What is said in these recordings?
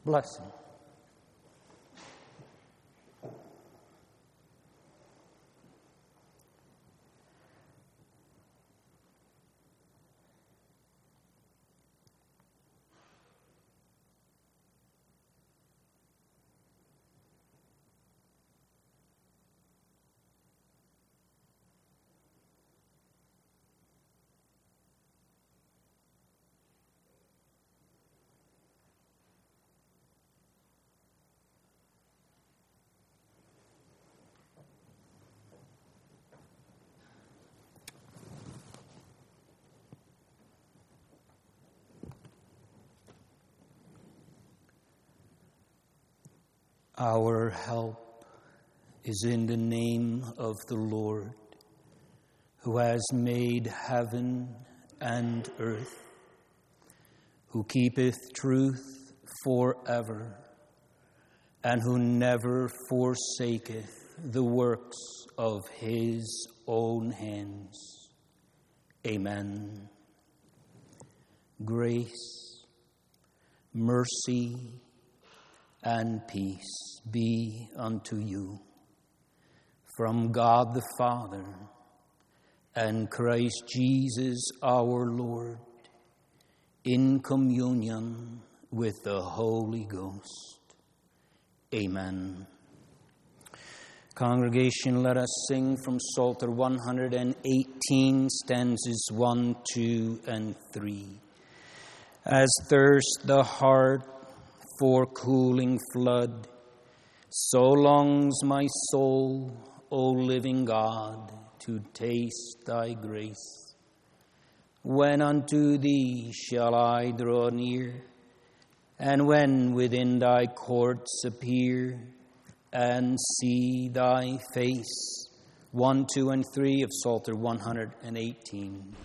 blessing. Our help is in the name of the Lord, who has made heaven and earth, who keepeth truth forever, and who never forsaketh the works of his own hands. Amen. Grace, mercy, and peace be unto you from God the Father and Christ Jesus our Lord, in communion with the Holy Ghost. Amen. Congregation, let us sing from Psalter 118, stanzas 1, 2, and 3. As thirst the heart for cooling flood, so longs my soul, O living God, to taste thy grace. When unto thee shall I draw near, and when within thy courts appear, and see thy face? 1, 2, and 3 of Psalter 118.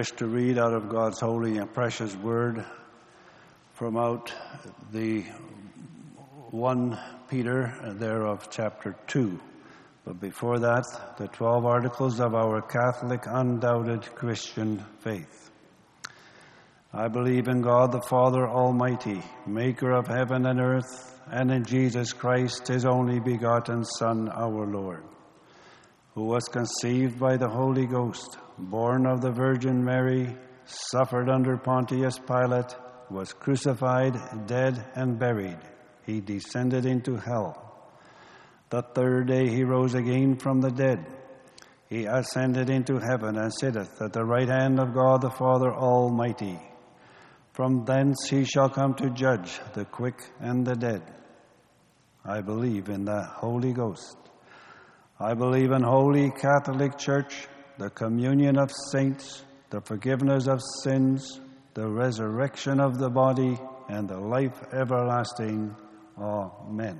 wish to read out of God's holy and precious word from out the 1 Peter thereof chapter 2. But before that, the 12 articles of our Catholic undoubted Christian faith. I believe in God the Father Almighty, maker of heaven and earth, and in Jesus Christ, his only begotten Son, our Lord, who was conceived by the Holy Ghost, born of the Virgin Mary, suffered under Pontius Pilate, was crucified, dead, and buried. He descended into hell. The third day he rose again from the dead. He ascended into heaven and sitteth at the right hand of God the Father Almighty. From thence he shall come to judge the quick and the dead. I believe in the Holy Ghost. I believe in Holy Catholic Church, the communion of saints, the forgiveness of sins, the resurrection of the body, and the life everlasting. Amen.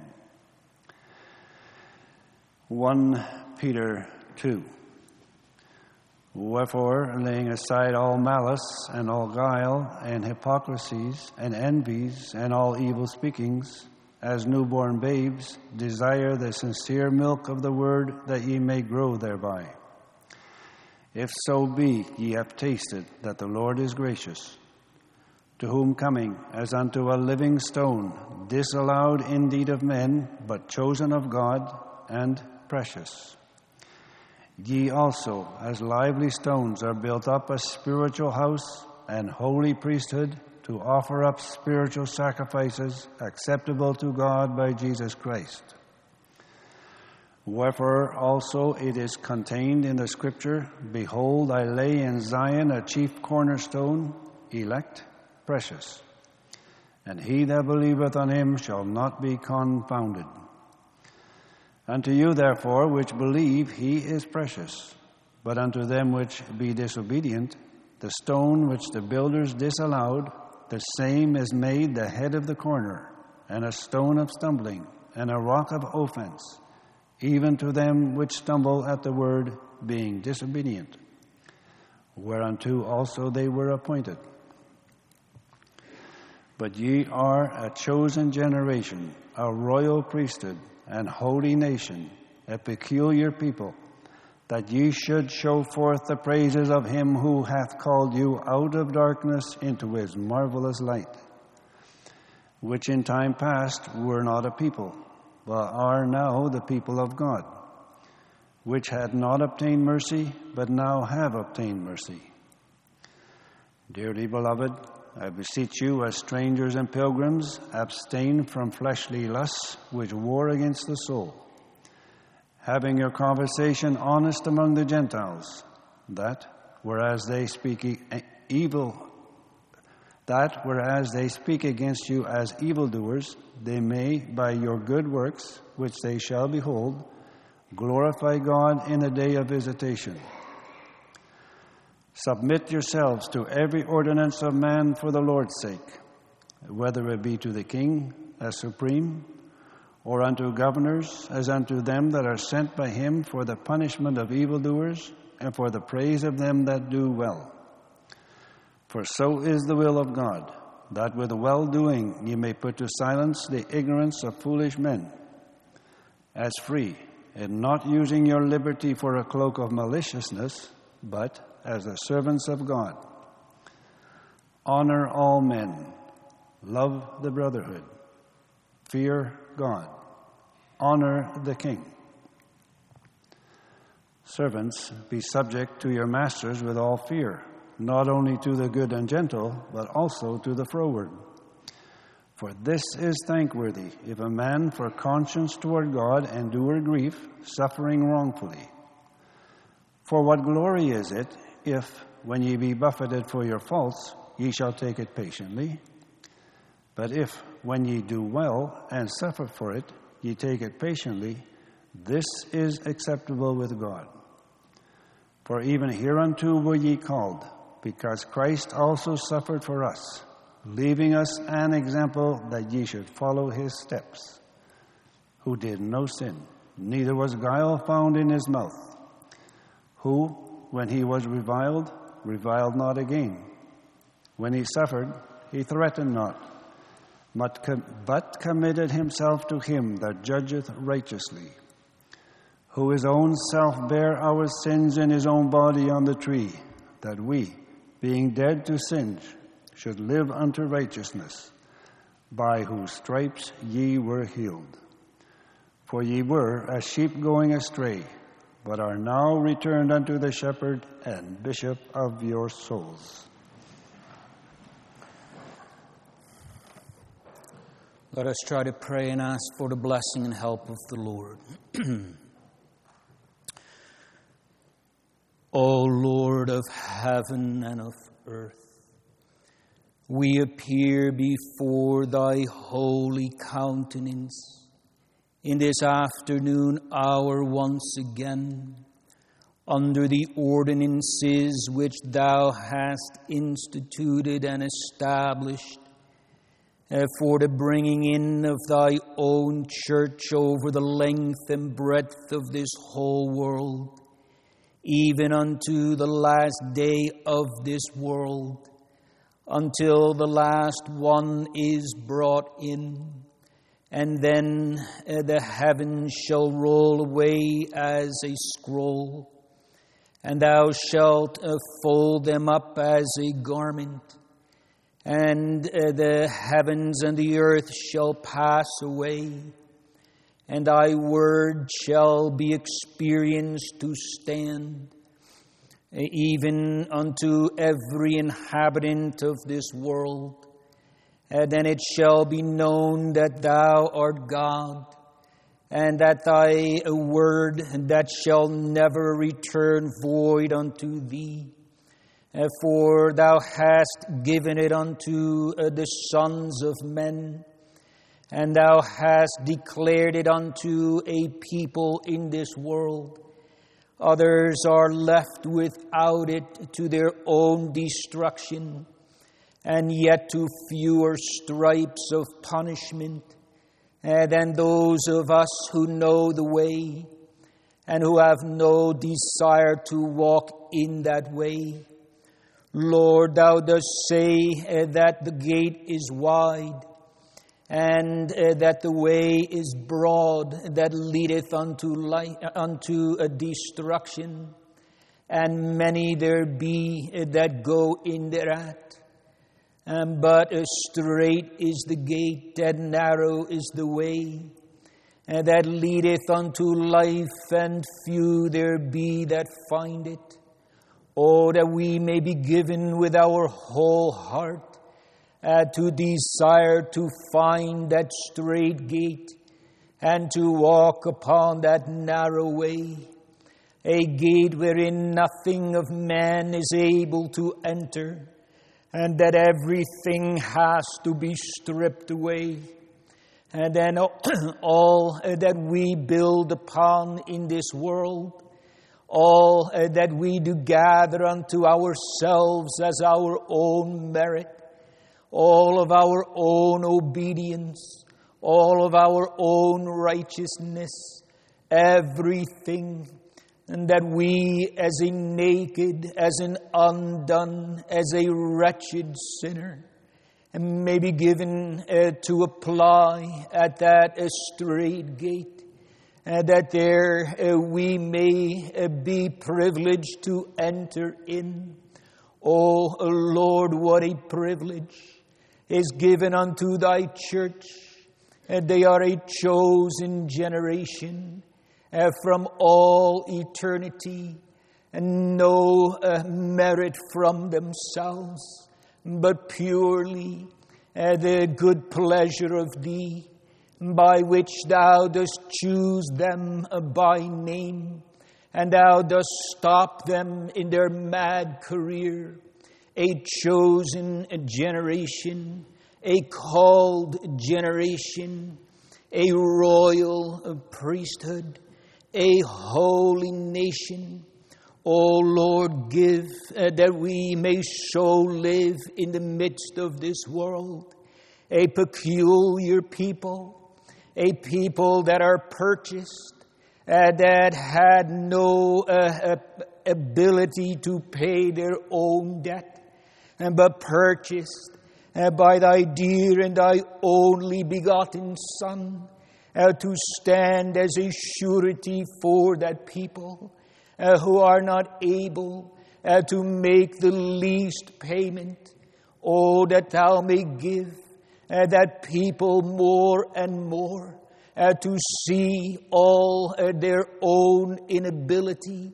1 Peter 2. Wherefore, laying aside all malice and all guile and hypocrisies and envies and all evil speakings, as newborn babes, desire the sincere milk of the word, that ye may grow thereby. If so be ye have tasted that the Lord is gracious, to whom coming as unto a living stone, disallowed indeed of men, but chosen of God and precious. Ye also, as lively stones, are built up a spiritual house and holy priesthood, to offer up spiritual sacrifices acceptable to God by Jesus Christ. Wherefore also it is contained in the Scripture, Behold, I lay in Zion a chief cornerstone, elect, precious. And he that believeth on him shall not be confounded. Unto you therefore which believe he is precious. But unto them which be disobedient, the stone which the builders disallowed, the same is made the head of the corner, and a stone of stumbling, and a rock of offense, even to them which stumble at the word, being disobedient, whereunto also they were appointed. But ye are a chosen generation, a royal priesthood, and holy nation, a peculiar people, that ye should show forth the praises of him who hath called you out of darkness into his marvelous light, which in time past were not a people, but are now the people of God, which had not obtained mercy, but now have obtained mercy. Dearly beloved, I beseech you, as strangers and pilgrims, abstain from fleshly lusts which war against the soul, having your conversation honest among the Gentiles, that, whereas they speak against you as evildoers, they may, by your good works, which they shall behold, glorify God in the day of visitation. Submit yourselves to every ordinance of man for the Lord's sake, whether it be to the king as supreme, or unto governors as unto them that are sent by him for the punishment of evildoers and for the praise of them that do well. For so is the will of God, that with well-doing ye may put to silence the ignorance of foolish men, as free, and not using your liberty for a cloak of maliciousness, but as the servants of God. Honor all men, love the brotherhood, fear God, honor the king. Servants, be subject to your masters with all fear, not only to the good and gentle, but also to the froward. For this is thankworthy, if a man for conscience toward God endure grief, suffering wrongfully. For what glory is it, if, when ye be buffeted for your faults, ye shall take it patiently? But if, when ye do well and suffer for it, ye take it patiently, this is acceptable with God. For even hereunto were ye called, because Christ also suffered for us, leaving us an example that ye should follow his steps, who did no sin, neither was guile found in his mouth, who, when he was reviled, reviled not again. When he suffered, he threatened not, but committed himself to him that judgeth righteously, who his own self bare our sins in his own body on the tree, that we, being dead to sin, should live unto righteousness, by whose stripes ye were healed. For ye were as sheep going astray, but are now returned unto the shepherd and bishop of your souls. Let us try to pray and ask for the blessing and help of the Lord. O Lord of heaven and of earth, we appear before thy holy countenance in this afternoon hour once again, under the ordinances which thou hast instituted and established for the bringing in of thy own church over the length and breadth of this whole world, even unto the last day of this world, until the last one is brought in, and then the heavens shall roll away as a scroll, and thou shalt fold them up as a garment, and the heavens and the earth shall pass away, and thy word shall be experienced to stand, even unto every inhabitant of this world. And then it shall be known that thou art God, and that thy word that shall never return void unto thee. For thou hast given it unto the sons of men, and thou hast declared it unto a people in this world. Others are left without it to their own destruction, and yet to fewer stripes of punishment than those of us who know the way, and who have no desire to walk in that way. Lord, thou dost say that the gate is wide, and that the way is broad that leadeth unto a destruction, and many there be that go in thereat. But strait is the gate, and narrow is the way that leadeth unto life, and few there be that find it. Oh, that we may be given with our whole heart to desire to find that straight gate and to walk upon that narrow way, a gate wherein nothing of man is able to enter, and that everything has to be stripped away. And then all that we build upon in this world, all that we do gather unto ourselves as our own merit, all of our own obedience, all of our own righteousness, everything, and that we as a naked, as an undone, as a wretched sinner, may be given to apply at that strait gate, that there we may be privileged to enter in. Oh Lord, what a privilege is given unto thy church. They are a chosen generation from all eternity, and no merit from themselves, but purely the good pleasure of thee, by which thou dost choose them by name, and thou dost stop them in their mad career, a chosen generation, a called generation, a royal priesthood, a holy nation. O Lord, give that we may so live in the midst of this world, a peculiar people, a people that are purchased, that had no ability to pay their own debt, but purchased by thy dear and thy only begotten Son, to stand as a surety for that people who are not able to make the least payment. Oh, that thou may give that people more and more to see all their own inability,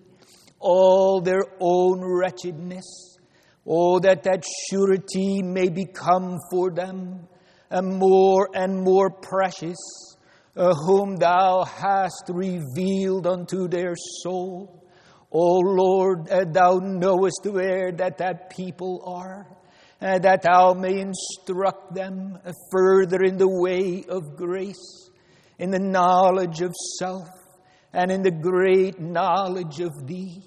all their own wretchedness. Oh, that surety may become for them more and more precious, whom thou hast revealed unto their soul. O Lord, thou knowest where that people are, that thou may instruct them further in the way of grace, in the knowledge of self, and in the great knowledge of thee.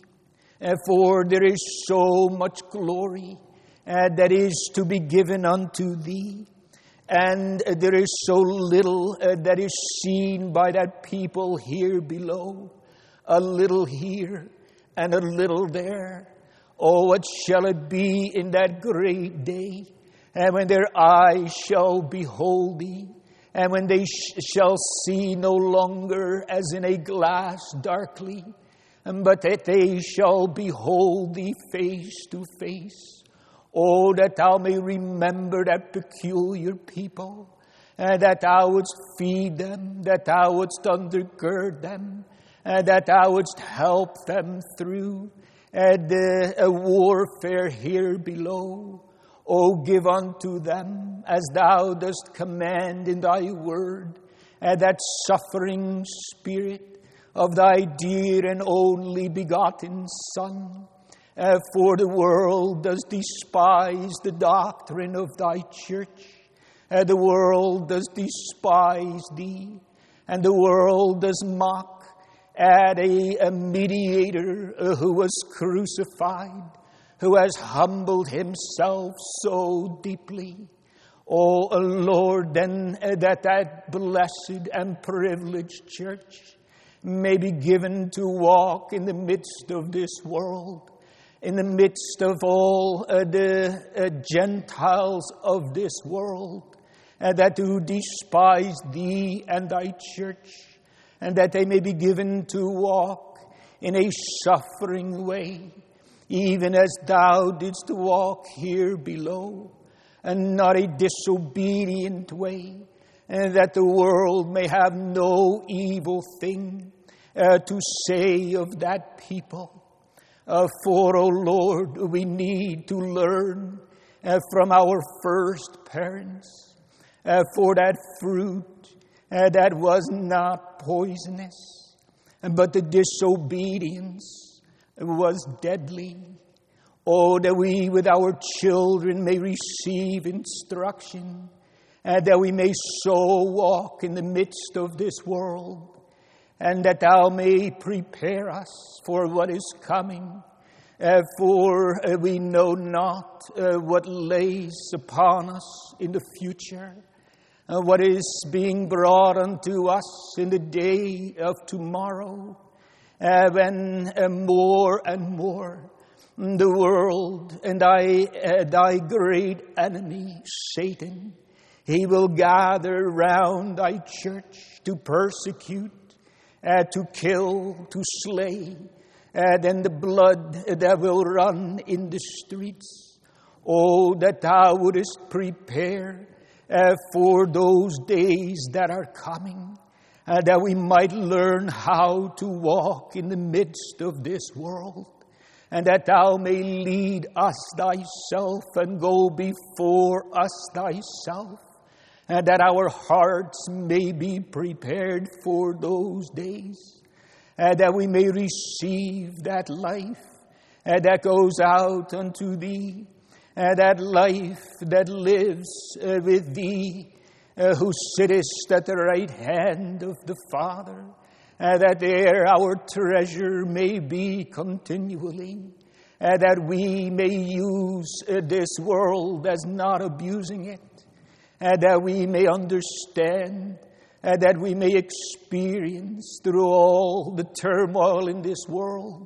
For there is so much glory that is to be given unto thee, and there is so little that is seen by that people here below, a little here and a little there. Oh, what shall it be in that great day, and when their eyes shall behold thee, and when they shall see no longer as in a glass darkly, but that they shall behold thee face to face. Oh, that thou may remember that peculiar people, that thou wouldst feed them, that thou wouldst undergird them, that thou wouldst help them through the warfare here below. Oh, give unto them, as thou dost command in thy word, that suffering spirit of thy dear and only begotten Son. For the world does despise the doctrine of thy church. The world does despise thee, and the world does mock at a mediator who was crucified, who has humbled himself so deeply. Oh, Lord, then that blessed and privileged church may be given to walk in the midst of this world, in the midst of all the Gentiles of this world, that do despise thee and thy church, and that they may be given to walk in a suffering way, even as thou didst walk here below, and not a disobedient way, and that the world may have no evil thing to say of that people. For, O Lord, we need to learn from our first parents, for that fruit that was not poisonous, but the disobedience was deadly. Oh, that we with our children may receive instruction, that we may so walk in the midst of this world, and that thou may prepare us for what is coming. For we know not what lays upon us in the future, what is being brought unto us in the day of tomorrow, when more and more the world and thy great enemy, Satan, he will gather round thy church to persecute, to kill, to slay, then the blood that will run in the streets. Oh, that thou wouldest prepare for those days that are coming, that we might learn how to walk in the midst of this world, and that thou may lead us thyself and go before us thyself, and that our hearts may be prepared for those days, that we may receive that life that goes out unto thee, that life that lives with thee, who sittest at the right hand of the Father, that there our treasure may be continually, that we may use this world as not abusing it, that we may understand, that we may experience through all the turmoil in this world,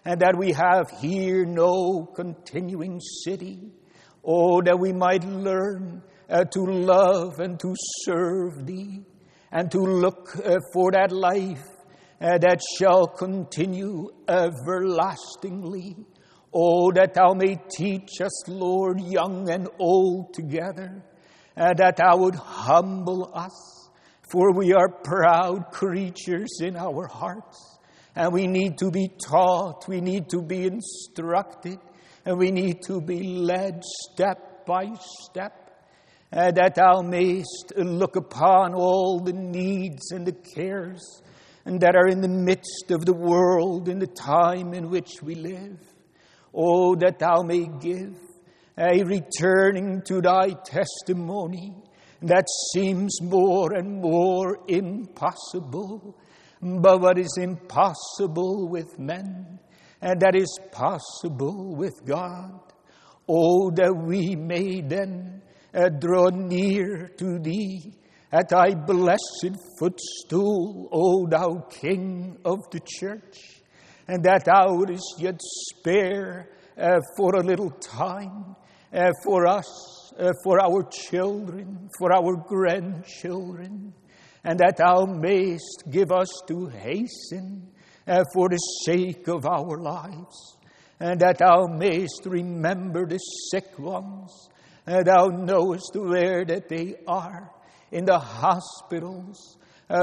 and that we have here no continuing city. Oh, that we might learn to love and to serve Thee, and to look for that life that shall continue everlastingly. Oh, that Thou may teach us, Lord, young and old together, that Thou would humble us, for we are proud creatures in our hearts, and we need to be taught, we need to be instructed, and we need to be led step by step, that Thou mayst look upon all the needs and the cares and that are in the midst of the world in the time in which we live. Oh, that Thou may give a returning to Thy testimony that seems more and more impossible. But what is impossible with men, and that is possible with God. Oh, that we may then draw near to Thee at Thy blessed footstool, O Thou King of the church, and that Thou wouldest yet spare for a little time for us, for our children, for our grandchildren, and that Thou mayst give us to hasten for the sake of our lives, and that Thou mayst remember the sick ones. Thou knowest where that they are, in the hospitals,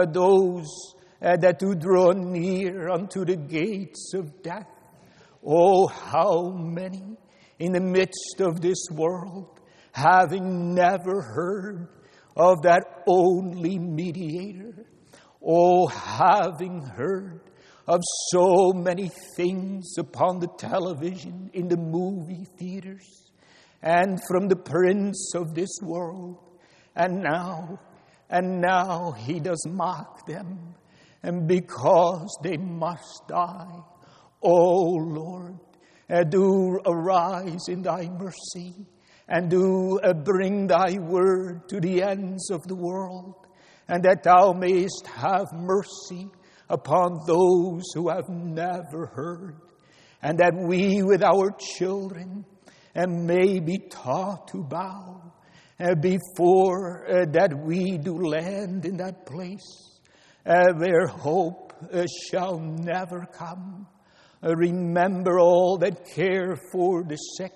those that do draw near unto the gates of death. Oh, how many in the midst of this world, having never heard of that only mediator, oh, having heard of so many things upon the television, in the movie theaters, and from the prince of this world, and now he does mock them, and because they must die. Oh Lord, do arise in Thy mercy, and do bring Thy word to the ends of the world, and that Thou mayst have mercy upon those who have never heard, and that we with our children may be taught to bow before that we do land in that place where hope shall never come. Remember all that care for the sick.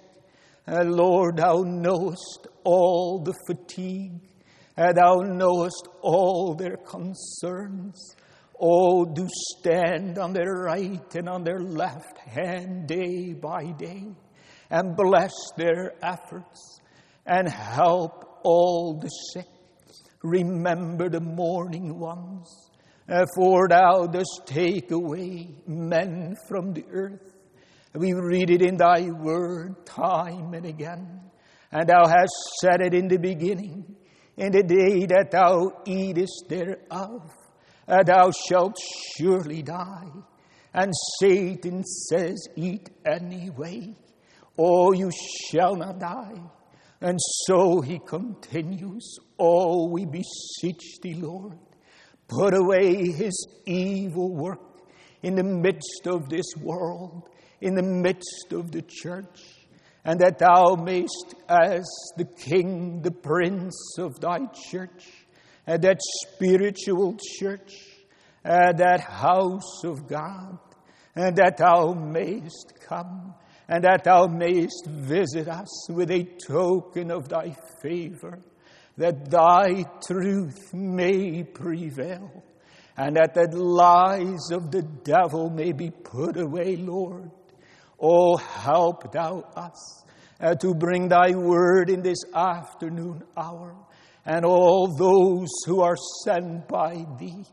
Lord, Thou knowest all the fatigue. Thou knowest all their concerns. Oh, do stand on their right and on their left hand day by day, and bless their efforts, and help all the sick. Remember the mourning ones, for Thou dost take away men from the earth. We read it in Thy word time and again, and Thou hast said it in the beginning, in the day that Thou eatest thereof, Thou shalt surely die. And Satan says, eat anyway. Oh, you shall not die. And so he continues, oh, we beseech Thee, Lord, put away his evil work in the midst of this world, in the midst of the church, and that Thou mayst, as the King, the Prince of Thy church, that spiritual church, that house of God, and that Thou mayst come, and that Thou mayst visit us with a token of Thy favor, that Thy truth may prevail, and that the lies of the devil may be put away, Lord. Oh, help Thou us to bring Thy word in this afternoon hour, and all those who are sent by Thee,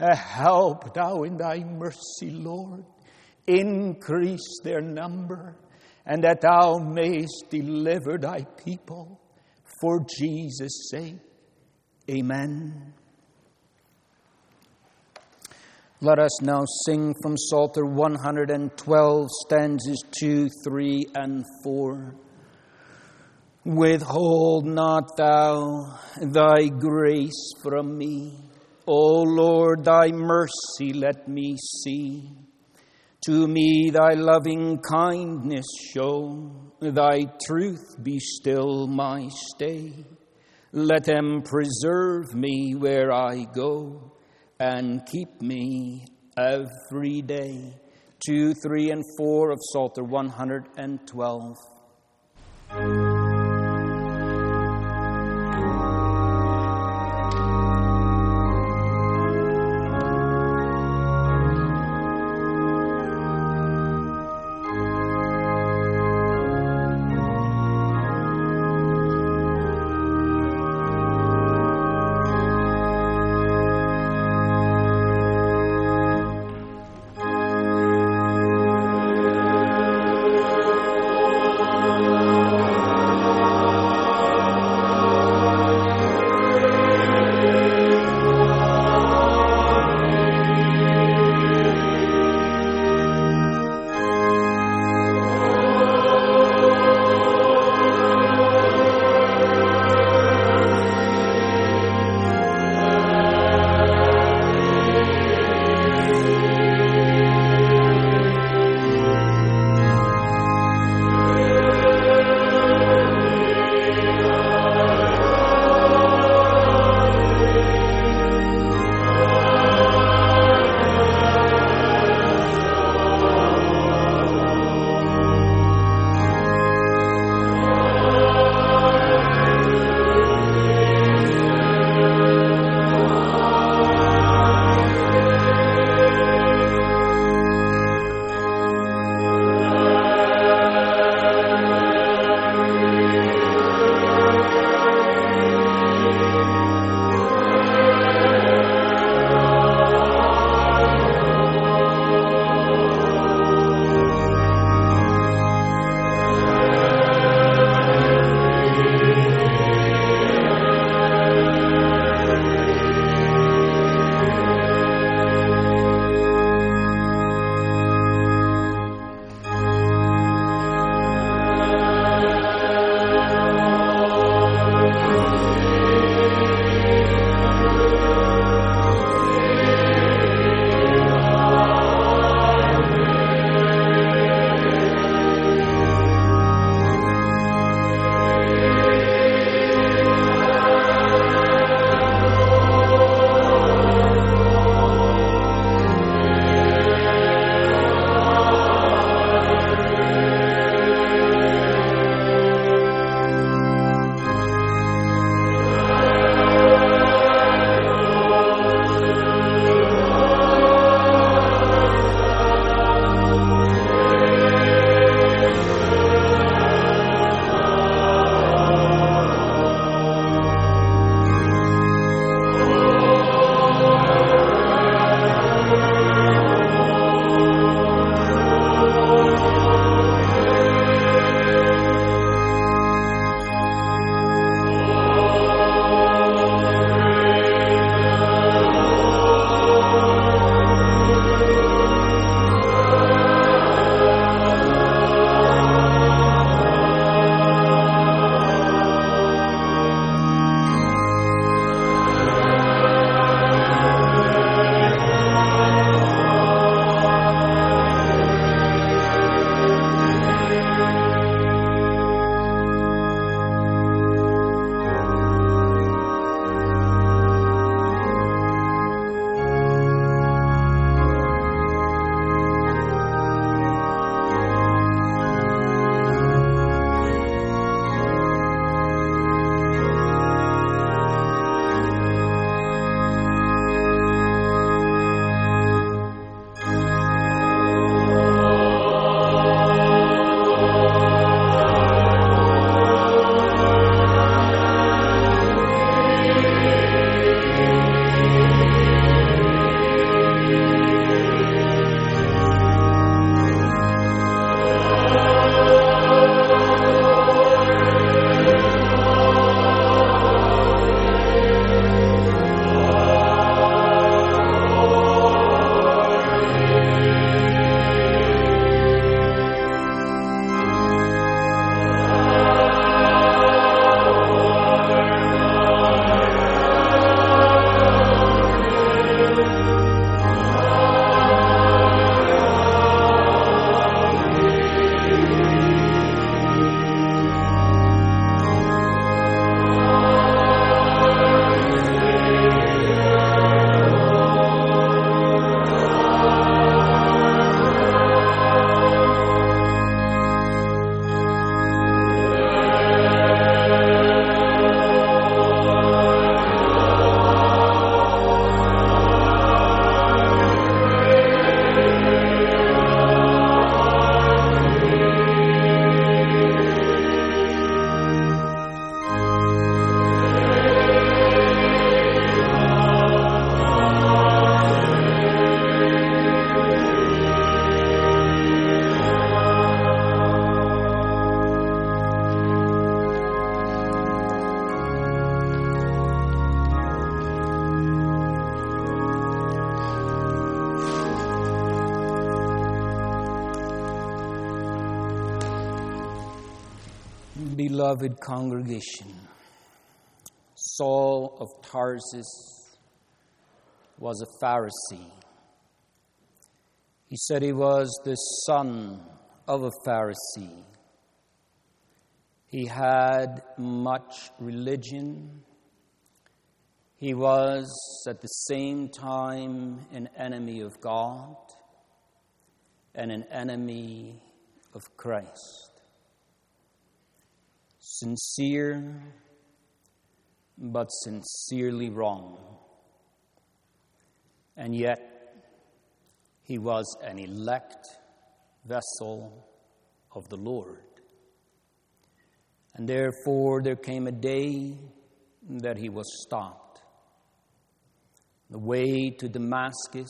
help Thou in Thy mercy, Lord. Increase their number, and that Thou mayst deliver Thy people for Jesus' sake. Amen. Let us now sing from Psalter 112, stanzas 2, 3, and 4. Withhold not Thou Thy grace from me, O Lord, Thy mercy let me see. To me thy loving kindness show, thy truth be still my stay. Let them preserve me where I go, and keep me every day. 2, 3, and 4 of Psalter 112. Beloved congregation, Saul of Tarsus was a Pharisee. He said he was the son of a Pharisee. He had much religion. He was at the same time an enemy of God and an enemy of Christ. Sincere, but sincerely wrong. And yet, he was an elect vessel of the Lord. And therefore, there came a day that he was stopped. The way to Damascus,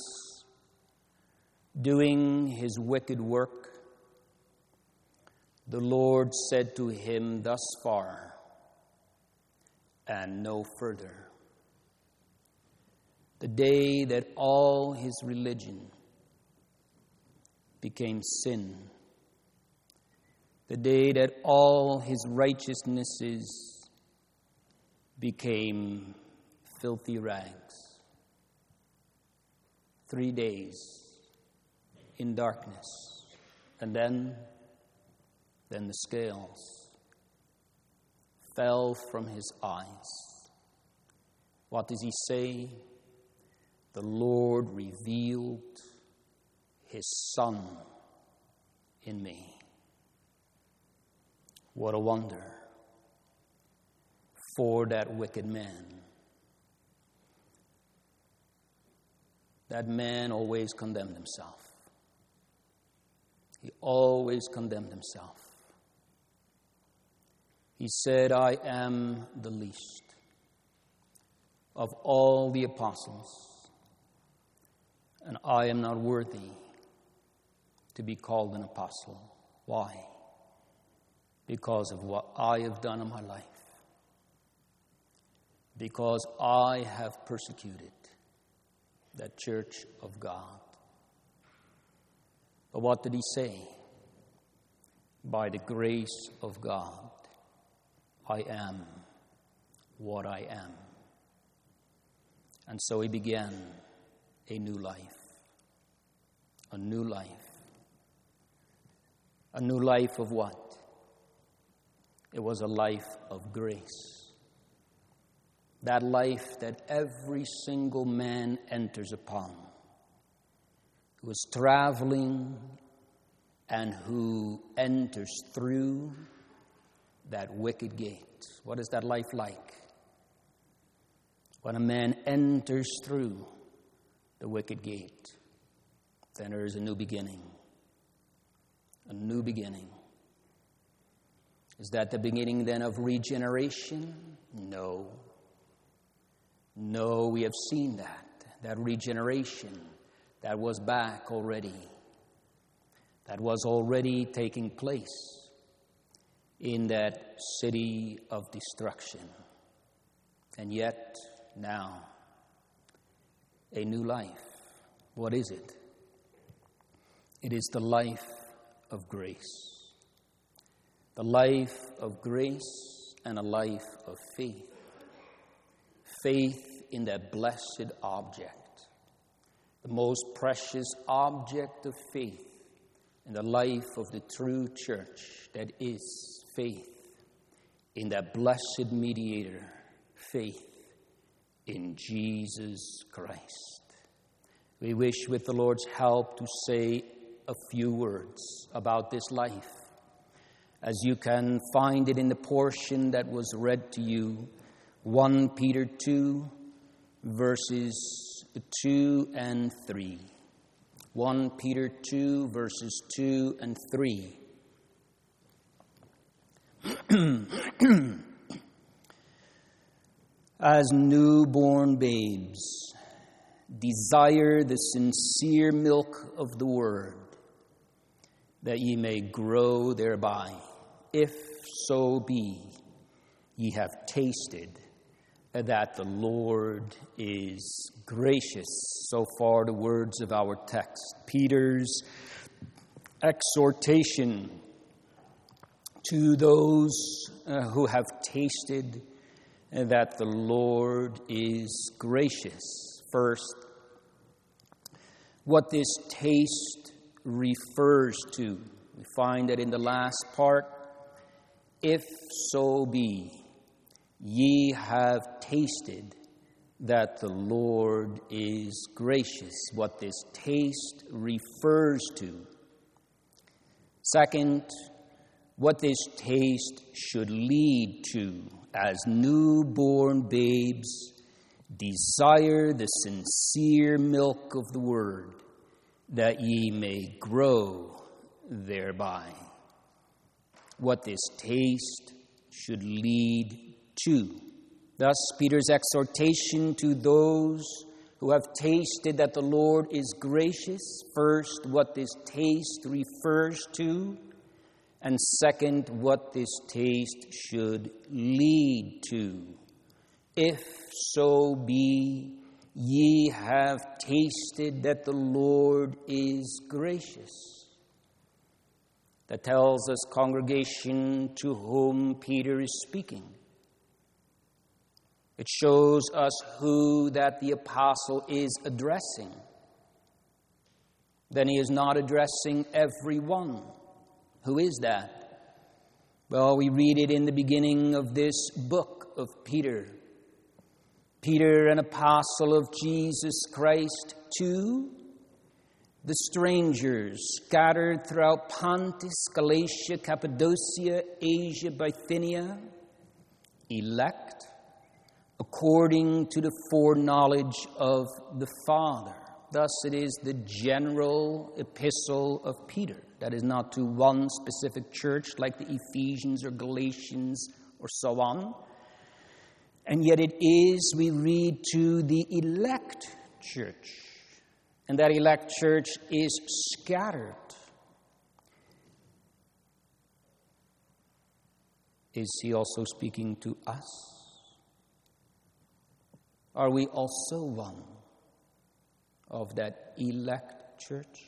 doing his wicked work, the Lord said to him, "Thus far, and no further." The day that all his religion became sin, the day that all his righteousnesses became filthy rags. 3 days in darkness, and then the scales fell from his eyes. What does he say? The Lord revealed his Son in me. What a wonder for that wicked man. That man always condemned himself. He always condemned himself. He said, "I am the least of all the apostles, and I am not worthy to be called an apostle." Why? Because of what I have done in my life. Because I have persecuted the church of God. But what did he say? By the grace of God, I am what I am. And so he began a new life. A new life. A new life of what? It was a life of grace. That life that every single man enters upon, who is traveling and who enters through that wicked gate. What is that life like? When a man enters through the wicked gate, then there is a new beginning. A new beginning. Is that the beginning then of regeneration? No. No, we have seen that regeneration that was back already, that was already taking place in that city of destruction. And yet, now, a new life. What is it? It is the life of grace. The life of grace and a life of faith. Faith in that blessed object, the most precious object of faith in the life of the true church, that is faith in that blessed mediator, faith in Jesus Christ. We wish, with the Lord's help, to say a few words about this life, as you can find it in the portion that was read to you, 1 Peter 2, verses 2 and 3. 1 Peter 2, verses 2 and 3. As newborn babes, desire the sincere milk of the word, that ye may grow thereby, if so be ye have tasted that the Lord is gracious. So far, the words of our text. Peter's exhortation To those who have tasted that the Lord is gracious. First, what this taste refers to. We find that in the last part, if so be ye have tasted that the Lord is gracious. What this taste refers to. Second, what this taste should lead to. As newborn babes, desire the sincere milk of the word, that ye may grow thereby. What this taste should lead to. Thus, Peter's exhortation to those who have tasted that the Lord is gracious. First, what this taste refers to. And second, what this taste should lead to. If so be ye have tasted that the Lord is gracious. That tells us, congregation, to whom Peter is speaking. It shows us who that the apostle is addressing. Then he is not addressing everyone. Who is that? Well, we read it in the beginning of this book of Peter. Peter, an apostle of Jesus Christ, to the strangers scattered throughout Pontus, Galatia, Cappadocia, Asia, Bithynia, elect according to the foreknowledge of the Father. Thus it is the general epistle of Peter. That is not to one specific church like the Ephesians or Galatians or so on. And yet it is, we read, to the elect church. And that elect church is scattered. Is he also speaking to us? Are we also one of that elect church?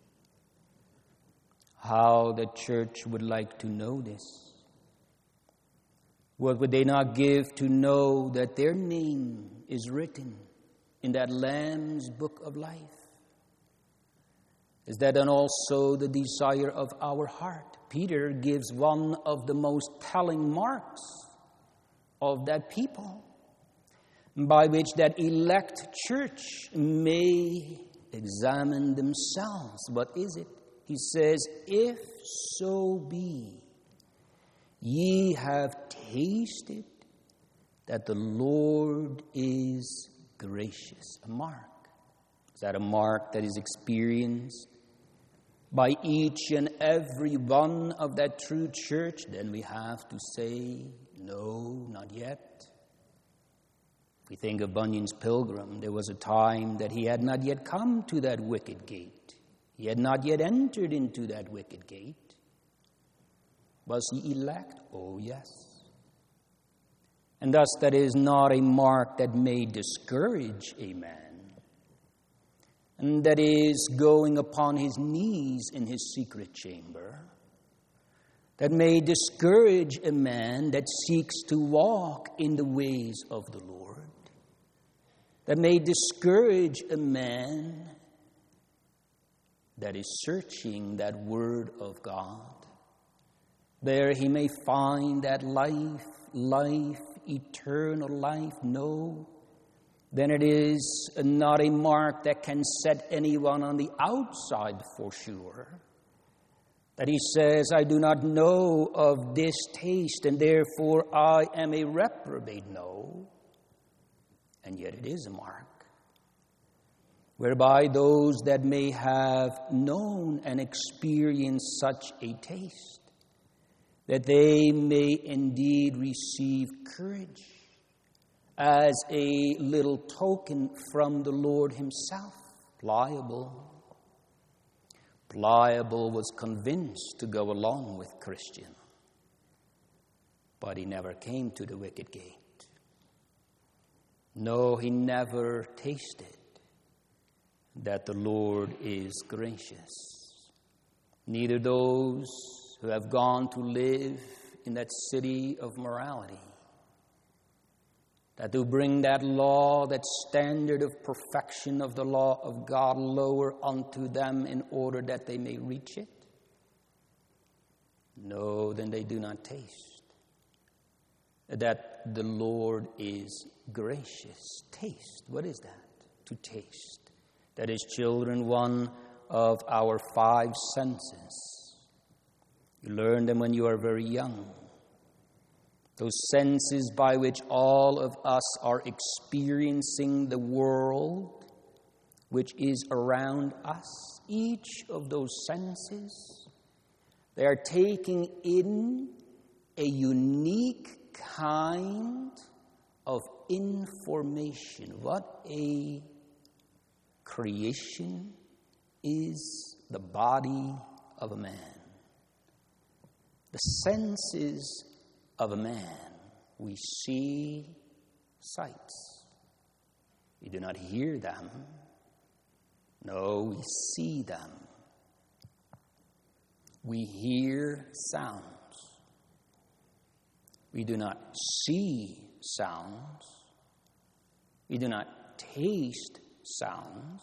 How the church would like to know this. What would they not give to know that their name is written in that Lamb's book of life? Is that then also the desire of our heart? Peter gives one of the most telling marks of that people, by which that elect church may examine themselves. What is it? He says, if so be ye have tasted that the Lord is gracious. A mark. Is that a mark that is experienced by each and every one of that true church? Then we have to say, no, not yet. If we think of Bunyan's pilgrim, there was a time that he had not yet come to that wicket gate. He had not yet entered into that wicket gate. Was he elect? Oh, yes. And thus that is not a mark that may discourage a man. And that is going upon his knees in his secret chamber. That may discourage a man that seeks to walk in the ways of the Lord. That may discourage a man that is searching that word of God. There he may find that life, eternal life. No, then it is not a mark that can set anyone on the outside for sure. That he says, I do not know of this taste, and therefore I am a reprobate. No, and yet it is a mark, whereby those that may have known and experienced such a taste, that they may indeed receive courage as a little token from the Lord himself. Pliable was convinced to go along with Christian, but he never came to the wicket gate. No, he never tasted that the Lord is gracious. Neither those who have gone to live in that city of morality, that do bring that law, that standard of perfection of the law of God lower unto them in order that they may reach it? No, then they do not taste that the Lord is gracious. Taste, what is that? To taste. That is, children, one of our 5 senses. You learn them when you are very young. Those senses by which all of us are experiencing the world which is around us. Each of those senses, they are taking in a unique kind of information. What a creation is the body of a man. The senses of a man. We see sights. We do not hear them. No, we see them. We hear sounds. We do not see sounds. We do not taste sounds,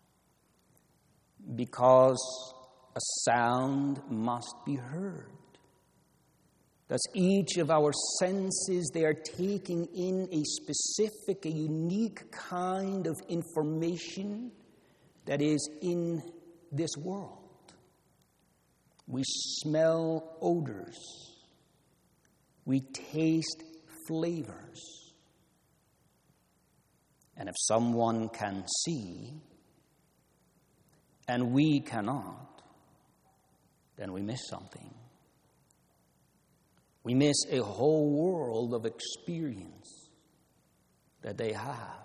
because a sound must be heard. Thus, each of our senses, they are taking in a specific, a unique kind of information that is in this world. We smell odors. We taste flavors. And if someone can see and we cannot, then we miss something. We miss a whole world of experience that they have.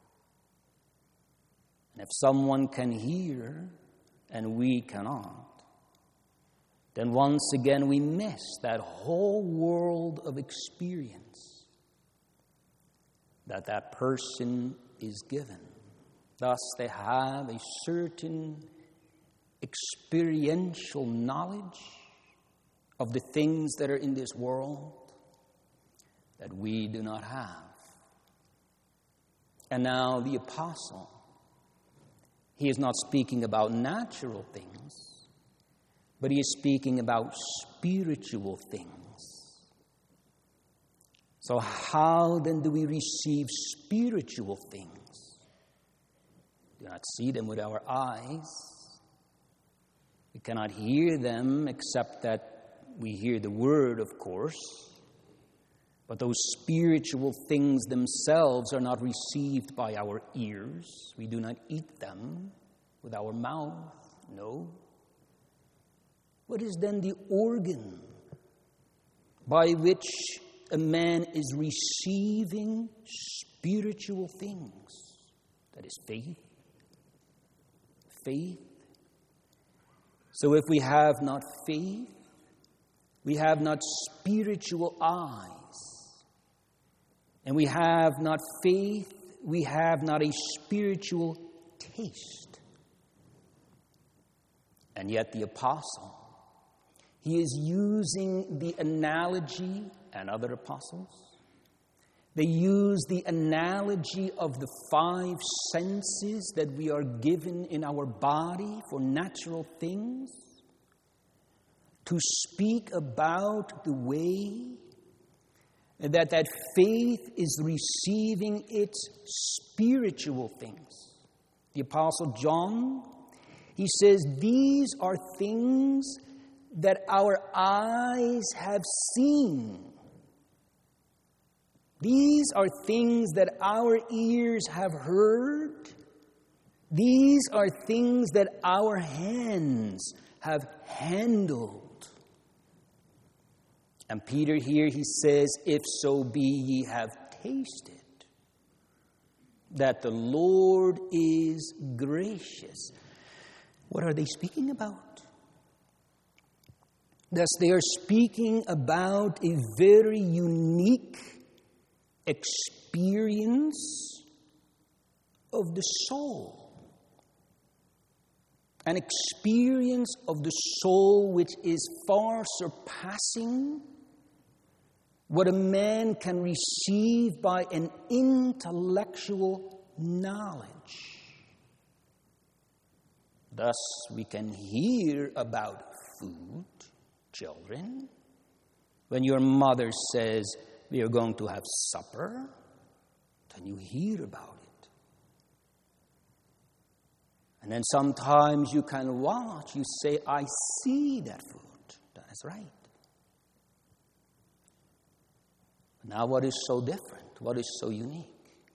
And if someone can hear and we cannot, then once again we miss that whole world of experience that person is given. Thus, they have a certain experiential knowledge of the things that are in this world that we do not have. And now the apostle, he is not speaking about natural things, but he is speaking about spiritual things. So how then do we receive spiritual things? We do not see them with our eyes. We cannot hear them except that we hear the word, of course. But those spiritual things themselves are not received by our ears. We do not eat them with our mouth. No. What is then the organ by which a man is receiving spiritual things? That is faith. Faith. So if we have not faith, we have not spiritual eyes. And we have not faith, we have not a spiritual taste. And yet the apostle, he is using the analogy, and other apostles, they use the analogy of the 5 senses that we are given in our body for natural things to speak about the way that faith is receiving its spiritual things. The Apostle John, he says, these are things that our eyes have seen. These are things that our ears have heard. These are things that our hands have handled. And Peter here, he says, if so be ye have tasted that the Lord is gracious. What are they speaking about? Thus, they are speaking about a very unique experience of the soul. an experience of the soul which is far surpassing what a man can receive by an intellectual knowledge. Thus, we can hear about food, children. When your mother says, we are going to have supper, then you hear about it. And then sometimes you can watch, you say, I see that food. That is right. Now what is so different? What is so unique?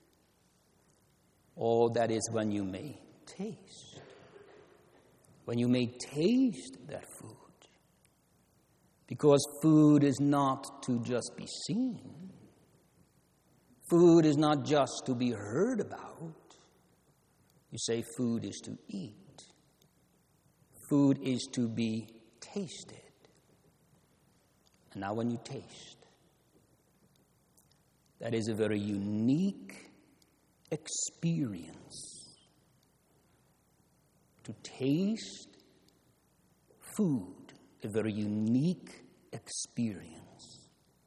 Oh, that is when you may taste. When you may taste that food. Because food is not to just be seen. Food is not just to be heard about. You say food is to eat. Food is to be tasted. And now when you taste, that is a very unique experience. To taste food, a very unique experience.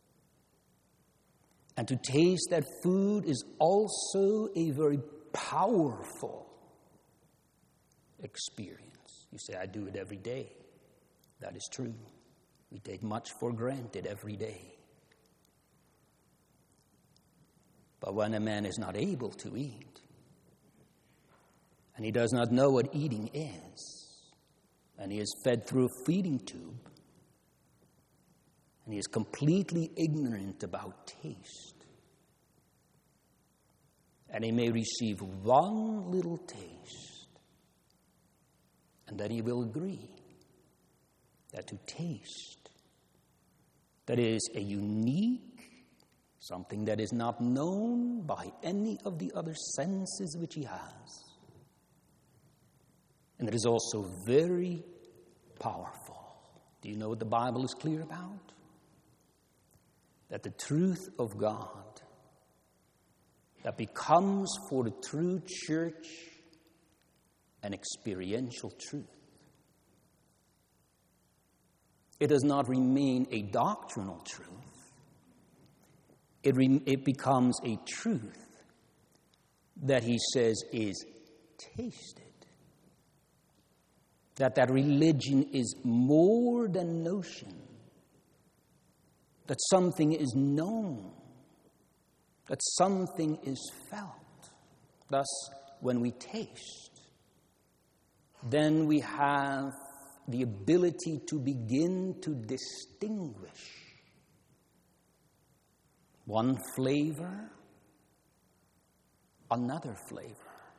And to taste that food is also a very powerful experience. You say, I do it every day. That is true. We take much for granted every day. But when a man is not able to eat, and he does not know what eating is, and he is fed through a feeding tube, and he is completely ignorant about taste, and he may receive one little taste, and then he will agree that to taste, that is a unique, something that is not known by any of the other senses which he has. And it is also very powerful. Do you know what the Bible is clear about? That the truth of God that becomes for the true church an experiential truth. It does not remain a doctrinal truth. It becomes a truth that he says is tasted. That religion is more than notion. That something is known. That something is felt. Thus, when we taste, then we have the ability to begin to distinguish one flavor, another flavor.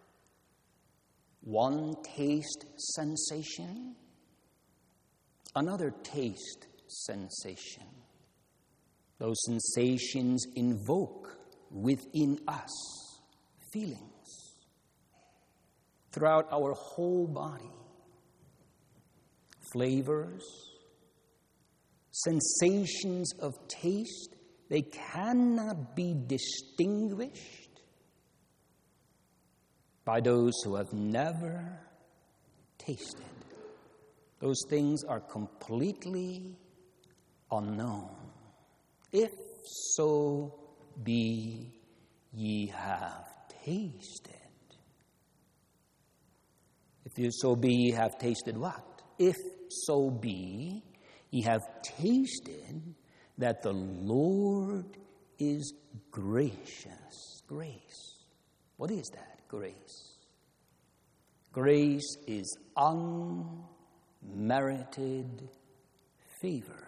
One taste sensation, another taste sensation. Those sensations invoke within us feelings throughout our whole body. Flavors, sensations of taste, they cannot be distinguished by those who have never tasted. Those things are completely unknown. If so be ye have tasted. If you so be ye have tasted what? If so be ye have tasted that the Lord is gracious. Grace. What is that? Grace. Grace is unmerited favor.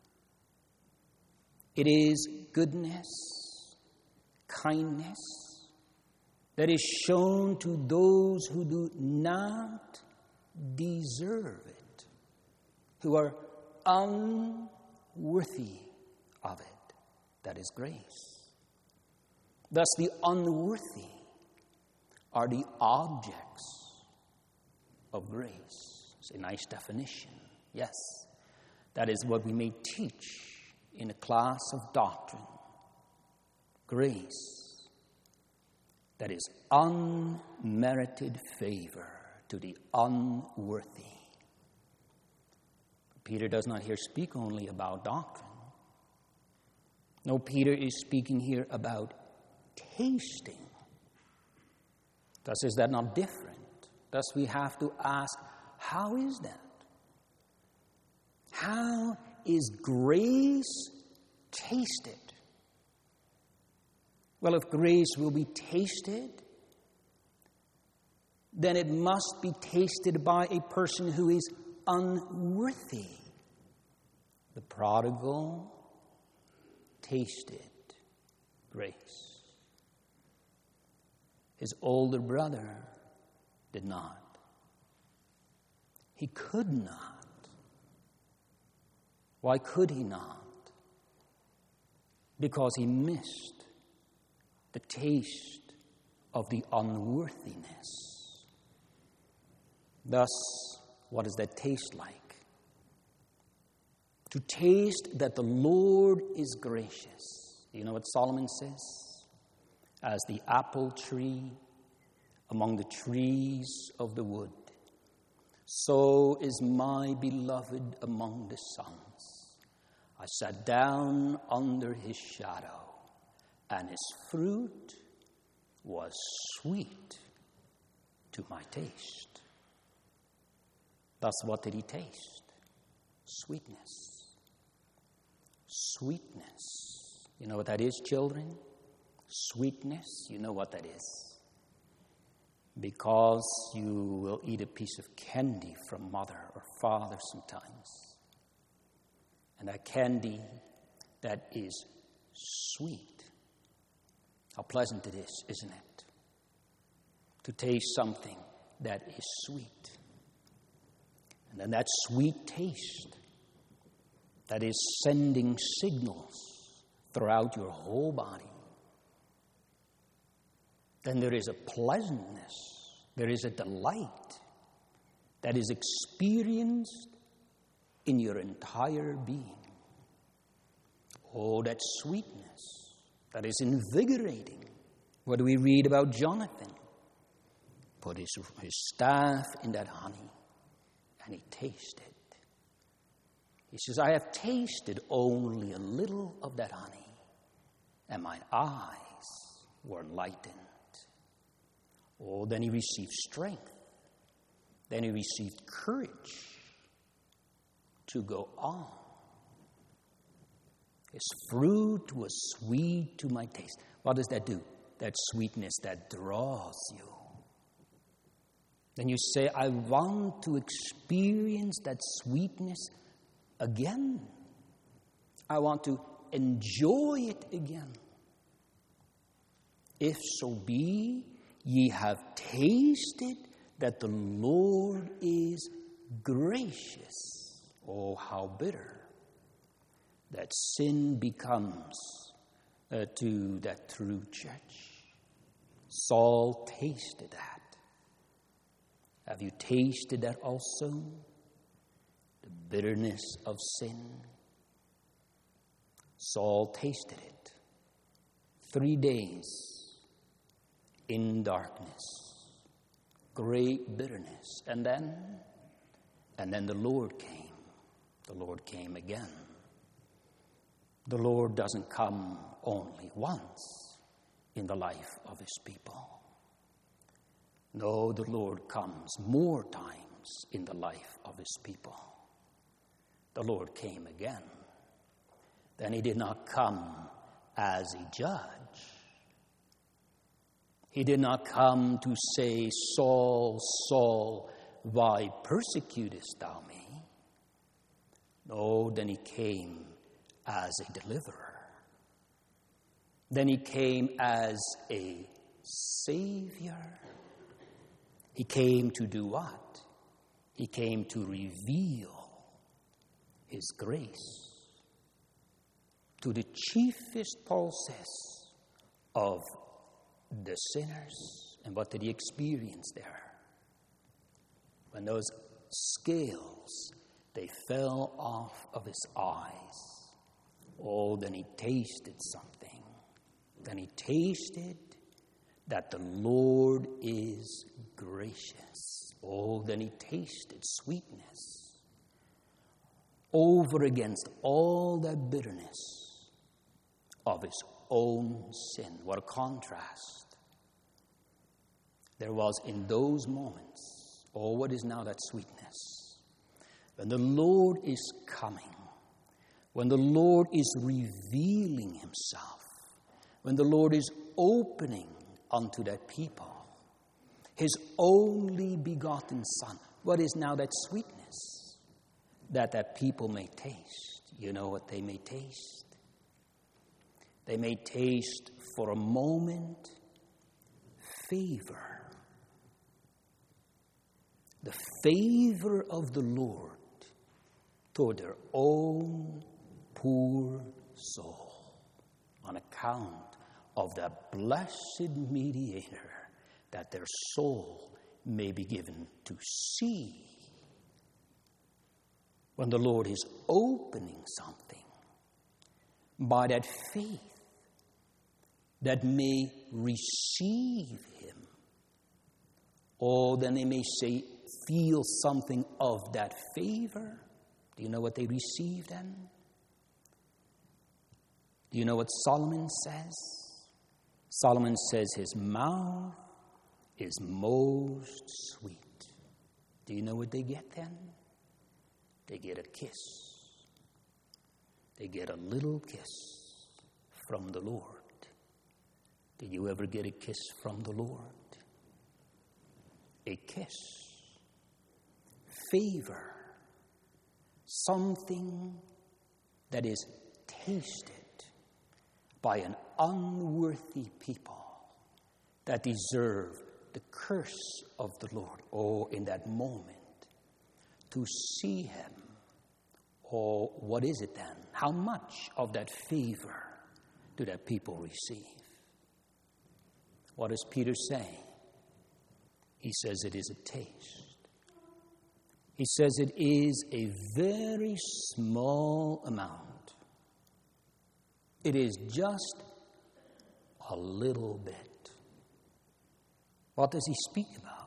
It is goodness, kindness that is shown to those who do not deserve it, who are unworthy of it. That is grace. Thus, the unworthy are the objects of grace. It's a nice definition. Yes, that is what we may teach in a class of doctrine. Grace, that is unmerited favor. to the unworthy. Peter does not here speak only about doctrine. No, Peter is speaking here about tasting. Thus, is that not different? Thus, we have to ask, how is that? How is grace tasted? Well, if grace will be tasted, then it must be tasted by a person who is unworthy. The prodigal tasted grace. His older brother did not. He could not. Why could he not? Because he missed the taste of the unworthiness. Thus, what does that taste like? To taste that the Lord is gracious. You know what Solomon says? As the apple tree among the trees of the wood, so is my beloved among the sons. I sat down under his shadow, and his fruit was sweet to my taste. Thus, what did he taste? Sweetness. Sweetness. You know what that is, children? Sweetness. You know what that is. Because you will eat a piece of candy from mother or father sometimes. And that candy that is sweet. How pleasant it is, isn't it? To taste something that is sweet. And then that sweet taste that is sending signals throughout your whole body. Then there is a pleasantness, there is a delight that is experienced in your entire being. Oh, that sweetness that is invigorating. What do we read about Jonathan? Put his staff in that honey, and he tasted. He says, I have tasted only a little of that honey, and my eyes were enlightened. Oh, then he received strength. Then he received courage to go on. His fruit was sweet to my taste. What does that do? That sweetness that draws you. Then you say, I want to experience that sweetness again. I want to enjoy it again. If so be, ye have tasted that the Lord is gracious. Oh, how bitter that sin becomes to that true church. Saul tasted that. Have you tasted that also? The bitterness of sin. Saul tasted it. 3 days in darkness. Great bitterness. And then the Lord came. The Lord came again. The Lord doesn't come only once in the life of his people. No, the Lord comes more times in the life of his people. The Lord came again. Then he did not come as a judge. He did not come to say, Saul, Saul, why persecutest thou me? No, then he came as a deliverer. Then he came as a savior. He came to do what? He came to reveal his grace to the chiefest, Paul says, of the sinners. And what did he experience there? When those scales, they fell off of his eyes. Oh, then he tasted something. Then he tasted that the Lord is gracious. Oh, then he tasted sweetness over against all that bitterness of his own sin. What a contrast there was in those moments. Oh, what is now that sweetness? When the Lord is coming, when the Lord is revealing himself, when the Lord is opening unto that people his only begotten Son. What is now that sweetness that people may taste? You know what they may taste? They may taste for a moment favor. The favor of the Lord toward their own poor soul on account of the blessed mediator, that their soul may be given to see. When the Lord is opening something by that faith that may receive him, or then they may say, feel something of that favor. Do you know what they receive then? Do you know what Solomon says? Solomon says his mouth is most sweet. Do you know what they get then? They get a kiss. They get a little kiss from the Lord. Did you ever get a kiss from the Lord? A kiss. Favor. Something that is tasted by an unworthy people that deserve the curse of the Lord. Oh, in that moment, to see him. Oh, what is it then? How much of that favor do that people receive? What does Peter say? He says it is a taste. He says it is a very small amount. It is just a little bit. What does he speak about?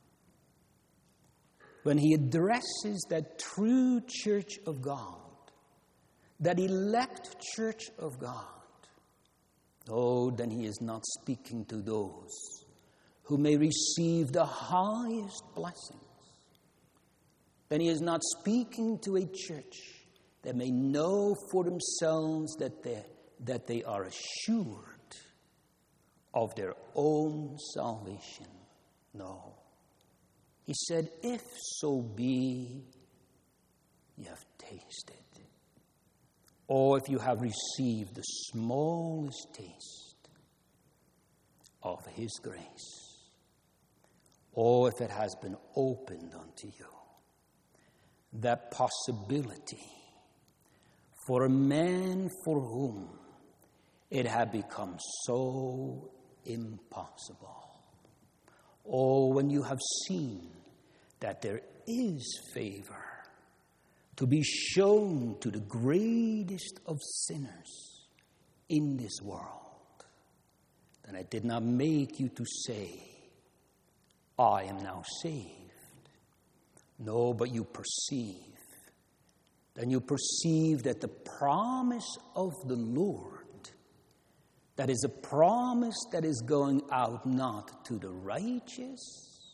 When he addresses that true church of God, that elect church of God, oh, then he is not speaking to those who may receive the highest blessings. Then he is not speaking to a church that may know for themselves that they are assured of their own salvation. No. He said, if so be you have tasted, or if you have received the smallest taste of his grace, or if it has been opened unto you, that possibility for a man for whom it had become so impossible. Oh, when you have seen that there is favor to be shown to the greatest of sinners in this world, then it did not make you to say, I am now saved. No, but you perceive. Then you perceive that the promise of the Lord, that is a promise that is going out not to the righteous,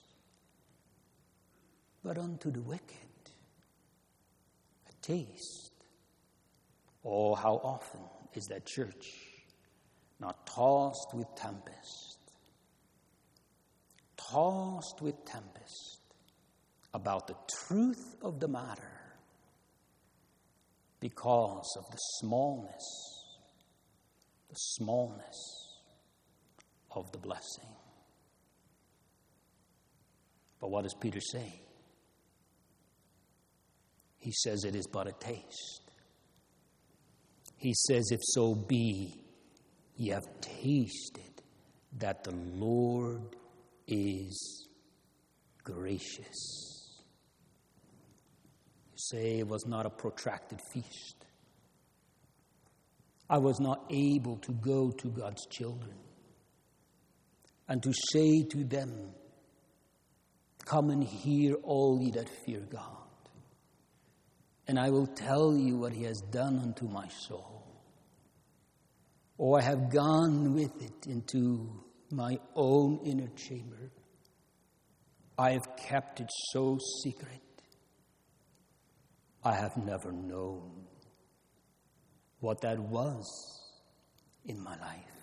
but unto the wicked. A taste. Oh, how often is that church not tossed with tempest? Tossed with tempest about the truth of the matter because of the smallness of the blessing. But what does Peter say? He says it is but a taste. He says, if so be ye have tasted that the Lord is gracious. You say it was not a protracted feast. I was not able to go to God's children and to say to them, Come and hear, all ye that fear God, and I will tell you what he has done unto my soul. Oh, I have gone with it into my own inner chamber. I have kept it so secret, I have never known what that was in my life.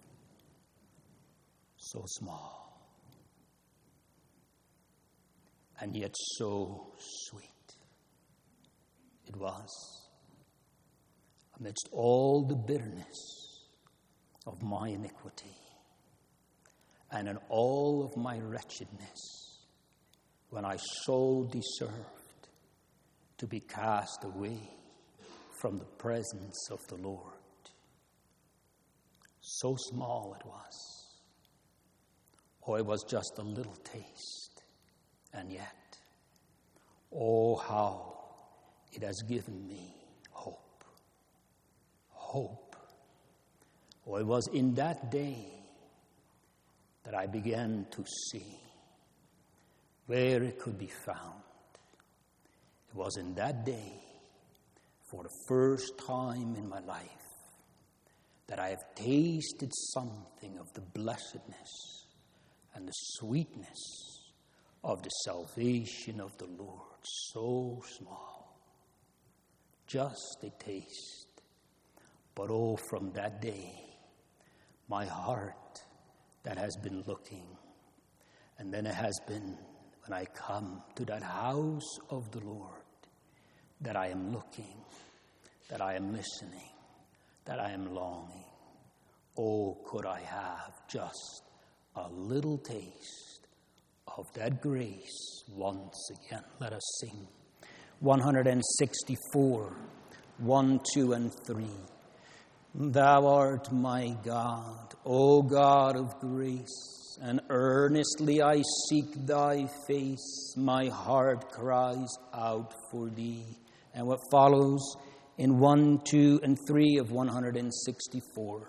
So small, and yet so sweet. It was, amidst all the bitterness of my iniquity and in all of my wretchedness, when I so deserved to be cast away from the presence of the Lord. So small it was. Oh, it was just a little taste. And yet, oh, how it has given me hope. Hope. Oh, it was in that day that I began to see where it could be found. It was in that day, for the first time in my life, that I have tasted something of the blessedness and the sweetness of the salvation of the Lord. So small, just a taste. But oh, from that day, my heart that has been looking, and then it has been when I come to that house of the Lord, that I am looking, that I am listening, that I am longing. Oh, could I have just a little taste of that grace once again. Let us sing 164, 1, 2, and 3. Thou art my God, O God of grace, and earnestly I seek thy face. My heart cries out for thee. And what follows in 1, 2, and 3 of 164.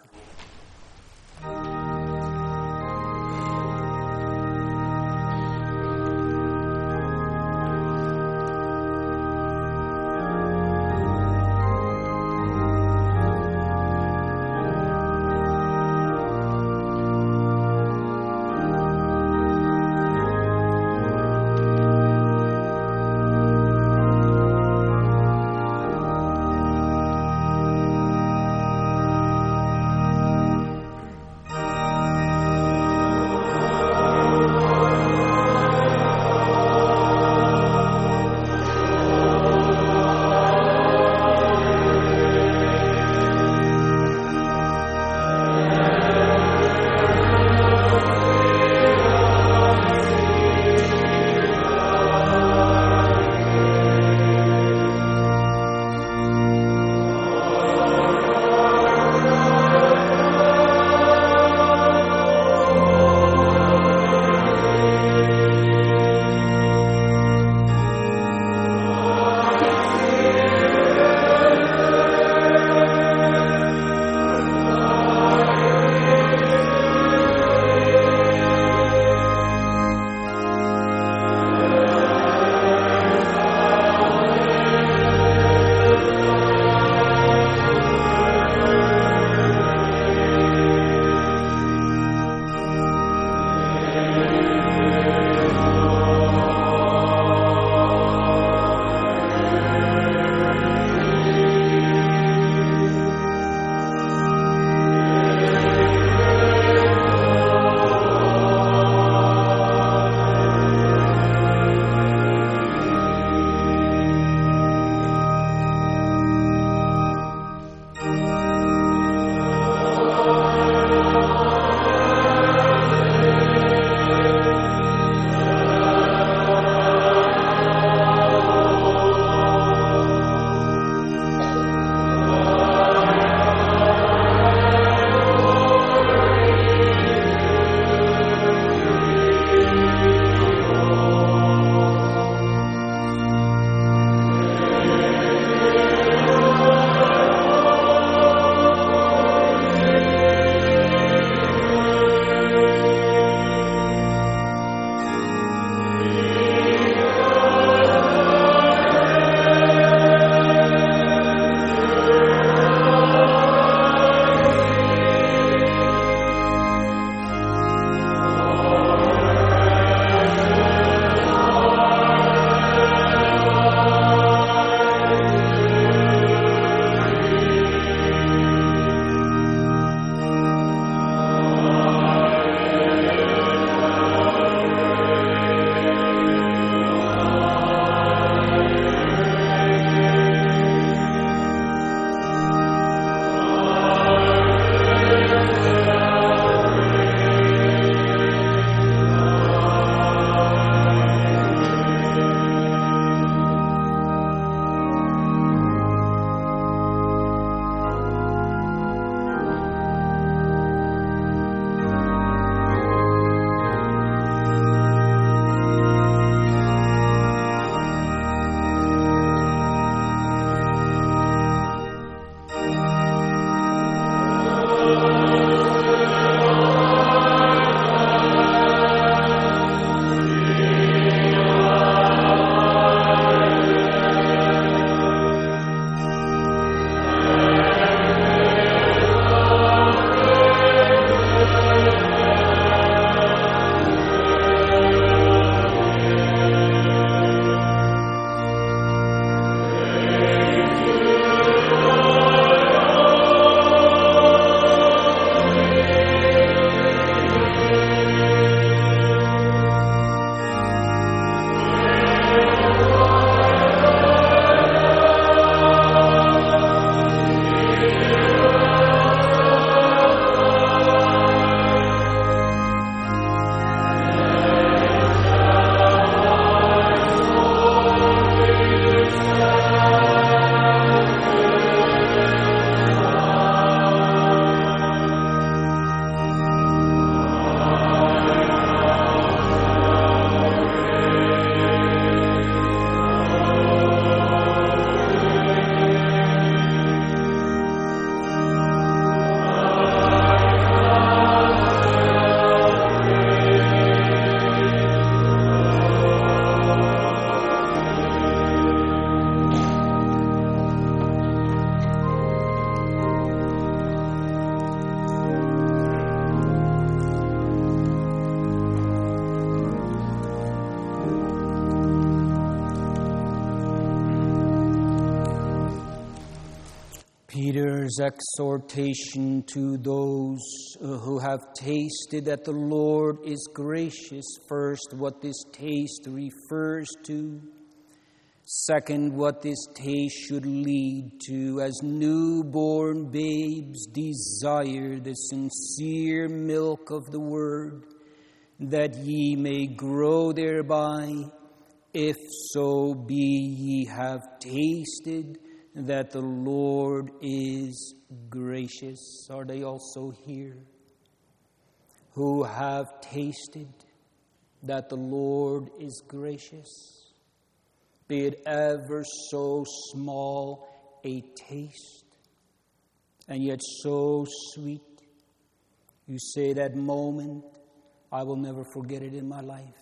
There's exhortation to those who have tasted that the Lord is gracious. First, what this taste refers to. Second, what this taste should lead to. As newborn babes desire the sincere milk of the word, that ye may grow thereby, if so be ye have tasted that the Lord is gracious. Are they also here who have tasted that the Lord is gracious? Be it ever so small a taste, and yet so sweet. You say that moment, I will never forget it in my life.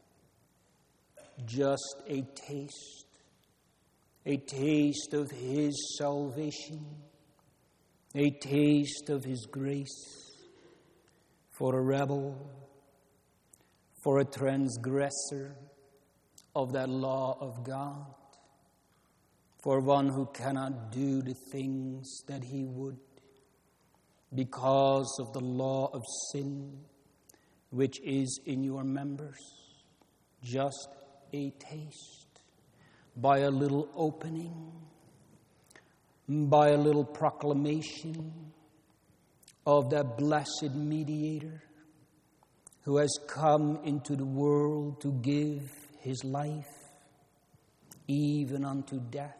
Just a taste of His salvation, a taste of His grace for a rebel, for a transgressor of that law of God, for one who cannot do the things that he would because of the law of sin which is in your members. Just a taste, by a little opening, by a little proclamation of that blessed mediator who has come into the world to give His life, even unto death.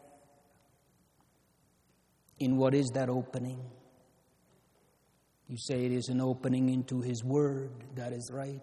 In what is that opening? You say it is an opening into His Word. That is right.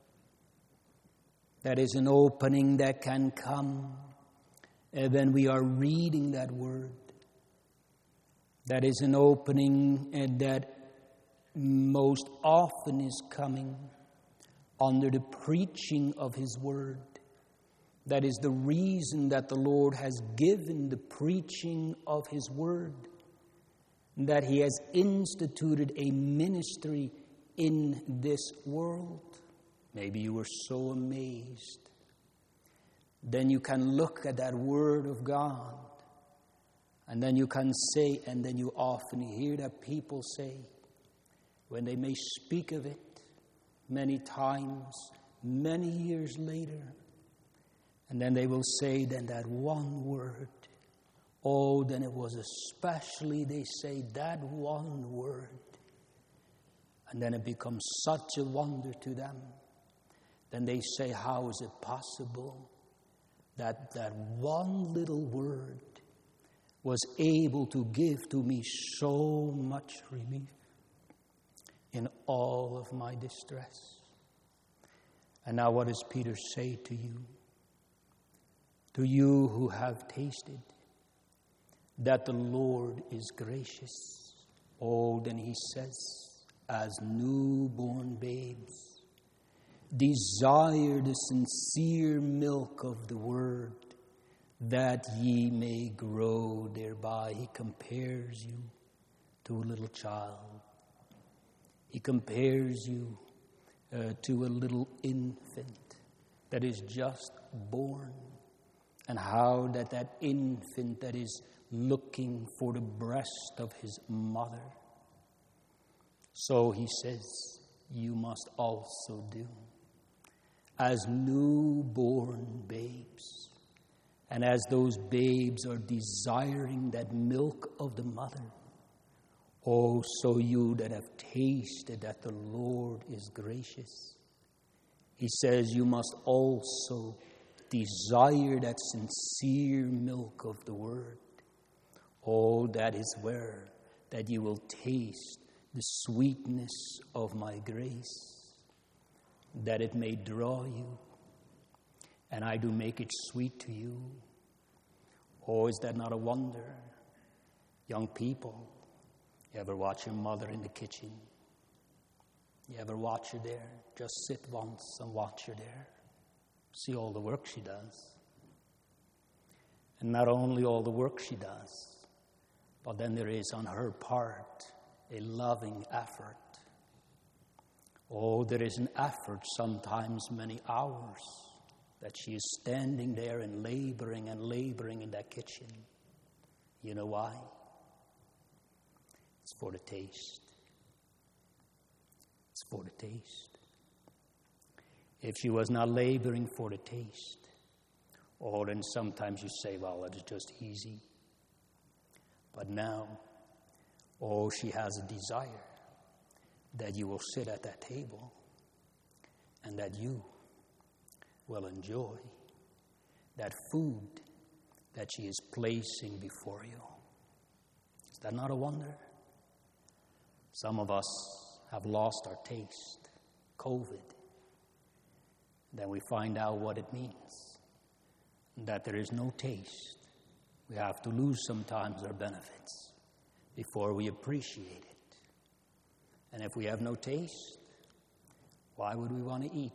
That is an opening that can come when we are reading that Word. That is an opening that most often is coming under the preaching of His Word. That is the reason that the Lord has given the preaching of His Word, that He has instituted a ministry in this world. Maybe you were so amazed. Then you can look at that Word of God, and then you can say, and then you often hear that people say, when they may speak of it many times, many years later, and then they will say, then that one word, oh, then it was especially, they say, that one word. And then it becomes such a wonder to them. Then they say, how is it possible that that one little word was able to give to me so much relief in all of my distress? And now what does Peter say to you? To you who have tasted that the Lord is gracious. Oh, then he says, as newborn babes, desire the sincere milk of the word, that ye may grow thereby. He compares you to a little child. He compares you to a little infant that is just born. And how that infant that is looking for the breast of his mother. So he says, you must also do as newborn babes. And as those babes are desiring that milk of the mother, oh, so you that have tasted that the Lord is gracious. He says you must also desire that sincere milk of the word. Oh, that is where that you will taste the sweetness of my grace, that it may draw you, and I do make it sweet to you. Oh, is that not a wonder? Young people, you ever watch your mother in the kitchen? You ever watch her there? Just sit once and watch her there. See all the work she does. And not only all the work she does, but then there is on her part a loving effort. Oh, there is an effort, sometimes many hours, that she is standing there and laboring in that kitchen. You know why? It's for the taste. It's for the taste. If she was not laboring for the taste, then sometimes you say, well, it's just easy. But now, she has a desire that you will sit at that table and that you will enjoy that food that she is placing before you. Is that not a wonder? Some of us have lost our taste. COVID. Then we find out what it means. That there is no taste. We have to lose sometimes our benefits before we appreciate it. And if we have no taste, why would we want to eat?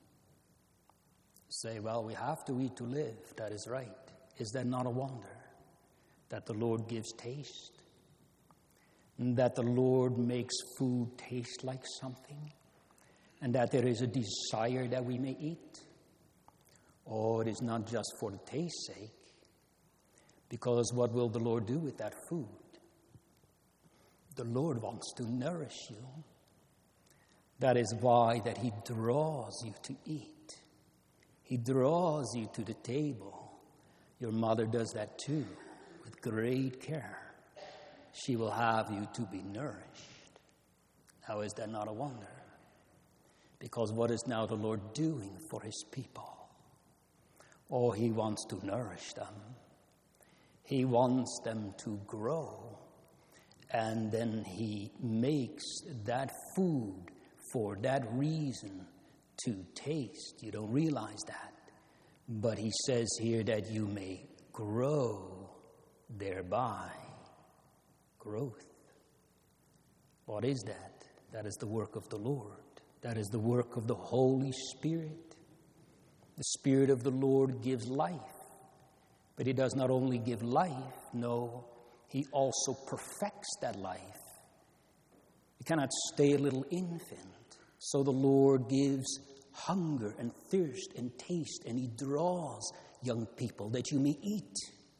Say, well, we have to eat to live. That is right. Is that not a wonder? That the Lord gives taste? That the Lord makes food taste like something? And that there is a desire that we may eat? It is not just for the taste's sake. Because what will the Lord do with that food? The Lord wants to nourish you. That is why that He draws you to eat. He draws you to the table. Your mother does that too, with great care. She will have you to be nourished. How is that not a wonder? Because what is now the Lord doing for His people? He wants to nourish them. He wants them to grow. And then He makes that food for that reason to taste. You don't realize that. But He says here that you may grow thereby. Growth. What is that? That is the work of the Lord. That is the work of the Holy Spirit. The Spirit of the Lord gives life. But He does not only give life, no, He also perfects that life. You cannot stay a little infant. So the Lord gives hunger and thirst and taste, and He draws young people that you may eat.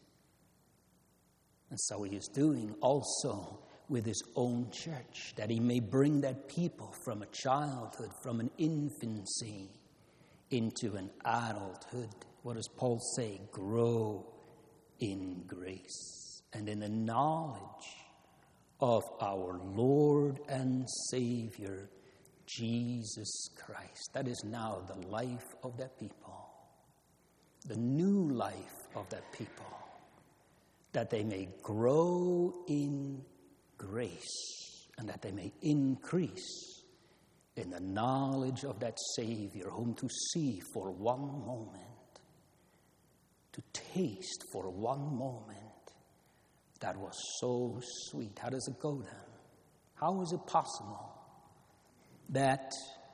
And so He is doing also with His own church, that He may bring that people from a childhood, from an infancy, into an adulthood. What does Paul say? Grow in grace and in the knowledge of our Lord and Savior, Jesus Christ. That is now the life of that people, the new life of that people, that they may grow in grace and that they may increase in the knowledge of that Savior, whom to see for one moment, to taste for one moment, that was so sweet. How does it go then? How is it possible that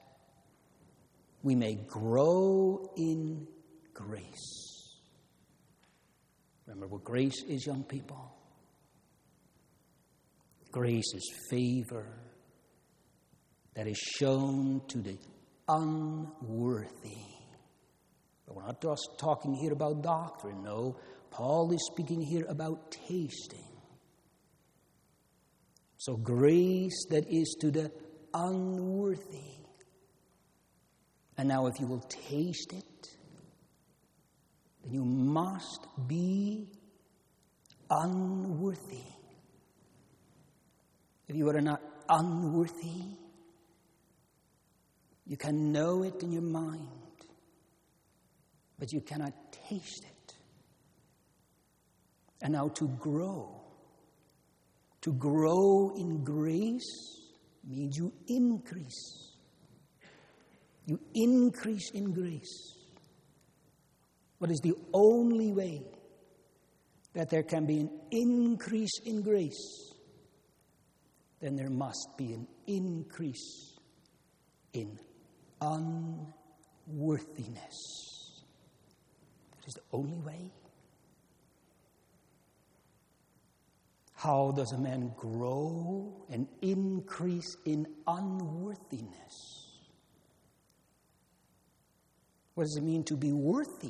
we may grow in grace? Remember what grace is, young people? Grace is favor that is shown to the unworthy. But we're not just talking here about doctrine, no. Paul is speaking here about tasting. So grace that is to the unworthy. And now if you will taste it, then you must be unworthy. If you are not unworthy, you can know it in your mind, but you cannot taste it. And now to grow in grace means you increase. You increase in grace. What is the only way that there can be an increase in grace? Then there must be an increase in unworthiness. That is the only way. How does a man grow and increase in unworthiness? What does it mean to be worthy?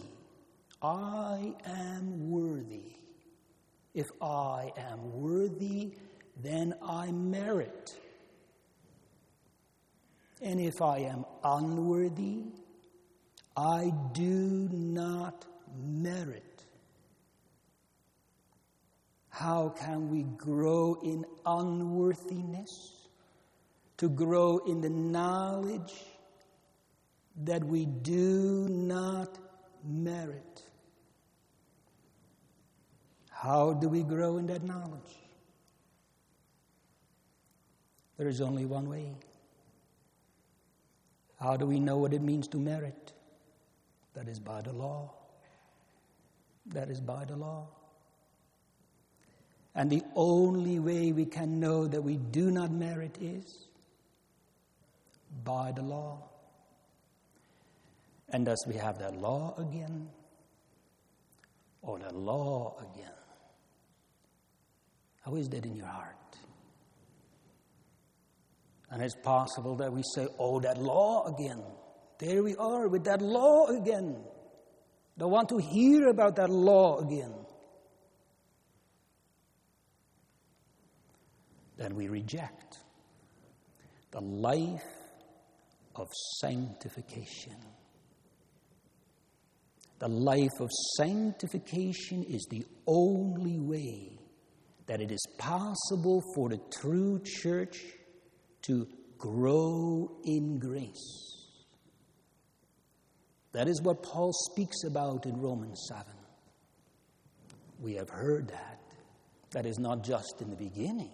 I am worthy. If I am worthy, then I merit. And if I am unworthy, I do not merit. How can we grow in unworthiness? To grow in the knowledge that we do not merit. How do we grow in that knowledge? There is only one way. How do we know what it means to merit? That is by the law. That is by the law. And the only way we can know that we do not merit is by the law. And thus we have that law again, or that law again. How is that in your heart? And it's possible that we say, oh, that law again. There we are with that law again. Don't want to hear about that law again. Then we reject the life of sanctification. The life of sanctification is the only way that it is possible for the true church to grow in grace. That is what Paul speaks about in Romans 7. We have heard that. That is not just in the beginning.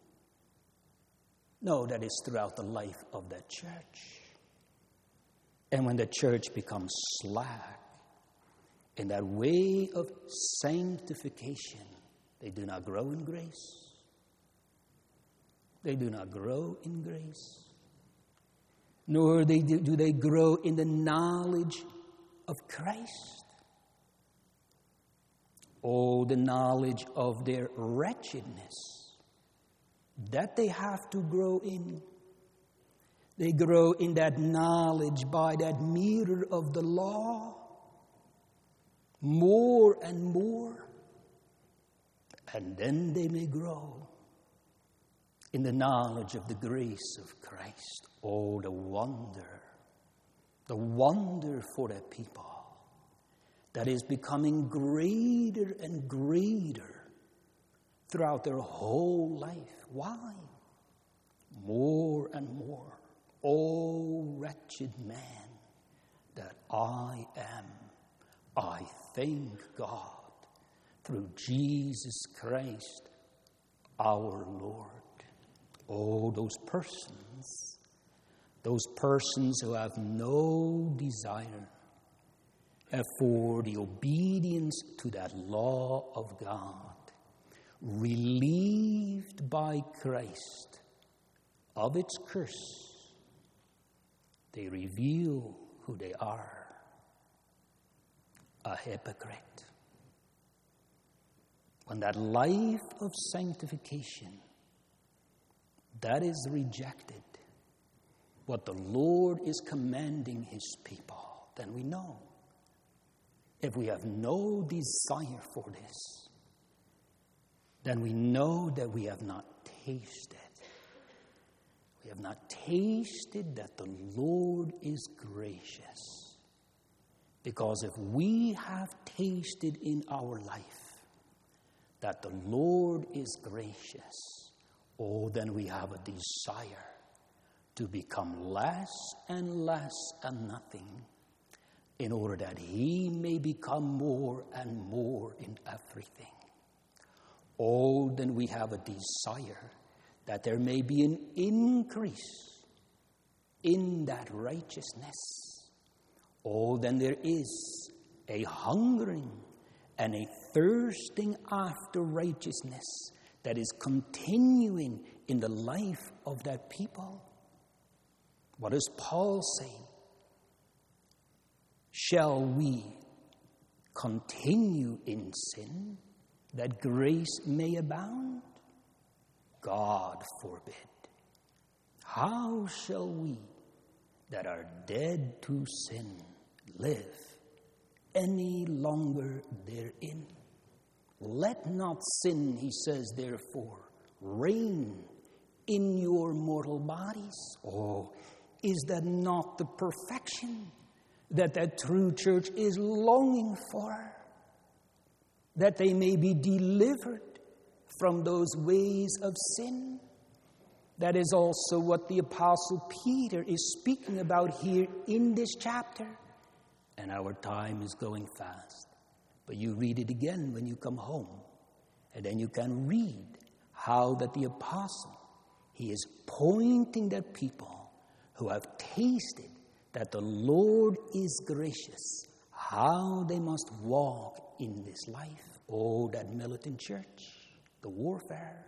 No, that is throughout the life of that church. And when the church becomes slack in that way of sanctification, they do not grow in grace. They do not grow in grace. Nor do they grow in the knowledge of Christ. Oh, the knowledge of their wretchedness. That they have to grow in. They grow in that knowledge by that mirror of the law. More and more. And then they may grow in the knowledge of the grace of Christ. Oh, the wonder for a people that is becoming greater and greater throughout their whole life. Why? More and more. Oh, wretched man that I am, I thank God through Jesus Christ our Lord. Oh, those persons who have no desire for the obedience to that law of God, relieved by Christ of its curse, they reveal who they are, a hypocrite. When that life of sanctification, that is rejected, what the Lord is commanding His people, then we know. If we have no desire for this, then we know that we have not tasted. We have not tasted that the Lord is gracious. Because if we have tasted in our life that the Lord is gracious, oh, then we have a desire to become less and less and nothing in order that He may become more and more in everything. Oh, then we have a desire that there may be an increase in that righteousness. Oh, then there is a hungering and a thirsting after righteousness that is continuing in the life of that people. What does Paul say? Shall we continue in sin that grace may abound? God forbid. How shall we that are dead to sin live any longer therein? Let not sin, he says, therefore, reign in your mortal bodies. Oh, is that not the perfection that true church is longing for? That they may be delivered from those ways of sin. That is also what the Apostle Peter is speaking about here in this chapter. And our time is going fast. But you read it again when you come home. And then you can read how that the Apostle, he is pointing at people who have tasted that the Lord is gracious, how they must walk in this life. Oh, that militant church, the warfare.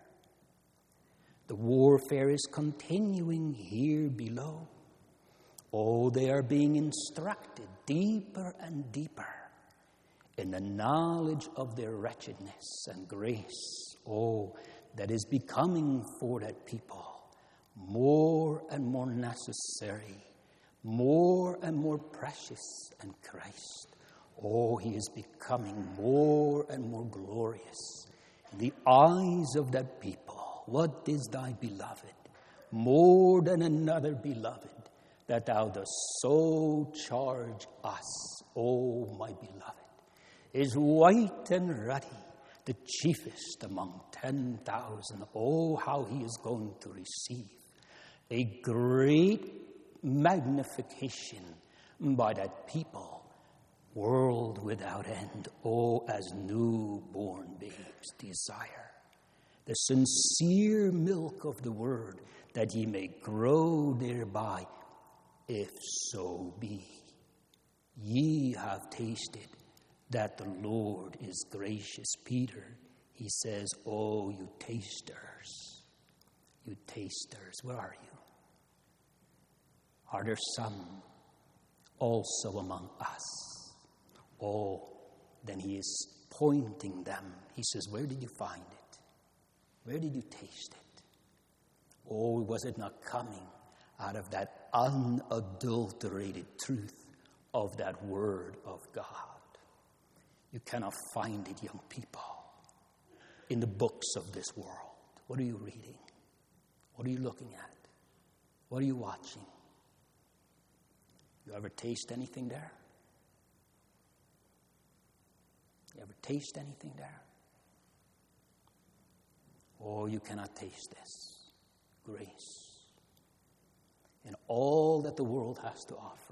The warfare is continuing here below. Oh, they are being instructed deeper and deeper in the knowledge of their wretchedness and grace. Oh, that is becoming for that people more and more necessary, more and more precious in Christ. Oh, he is becoming more and more glorious in the eyes of that people. What is thy beloved? More than another beloved, that thou dost so charge us. Oh, my beloved is white and ruddy, the chiefest among 10,000. Oh, how he is going to receive a great magnification by that people, world without end. Oh, as newborn babes desire the sincere milk of the word, that ye may grow thereby, if so be ye have tasted that the Lord is gracious. Peter, he says, oh, you tasters, where are you? Are there some also among us? Oh, then he is pointing them. He says, where did you find it? Where did you taste it? Oh, was it not coming out of that unadulterated truth of that word of God? You cannot find it, young people, in the books of this world. What are you reading? What are you looking at? What are you watching? You ever taste anything there? You ever taste anything there? Oh, you cannot taste this grace in all that the world has to offer.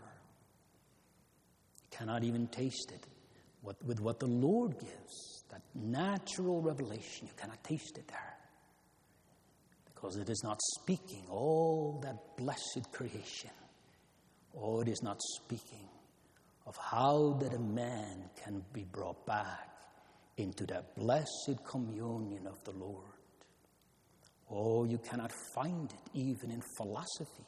You cannot even taste it with what the Lord gives, that natural revelation. You cannot taste it there because it is not speaking all that blessed creation. Oh, it is not speaking of how that a man can be brought back into that blessed communion of the Lord. Oh, you cannot find it even in philosophy.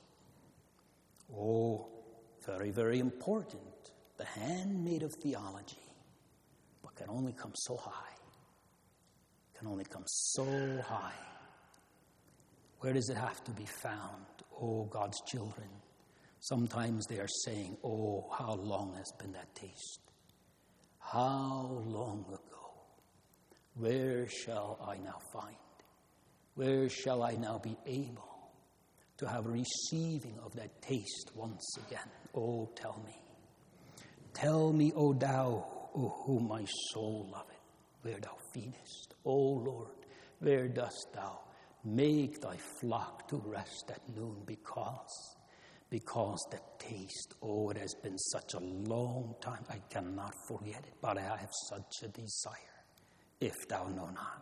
Oh, very, very important. The handmaid of theology, but can only come so high. Can only come so high. Where does it have to be found? Oh, God's children. Sometimes they are saying, oh, how long has been that taste? How long ago? Where shall I now find? Where shall I now be able to have a receiving of that taste once again? Oh, tell me. Tell me, O thou, O whom my soul loveth, where thou feedest. O Lord, where dost thou make thy flock to rest at noon? Because the taste, oh, it has been such a long time, I cannot forget it, but I have such a desire, if thou know not.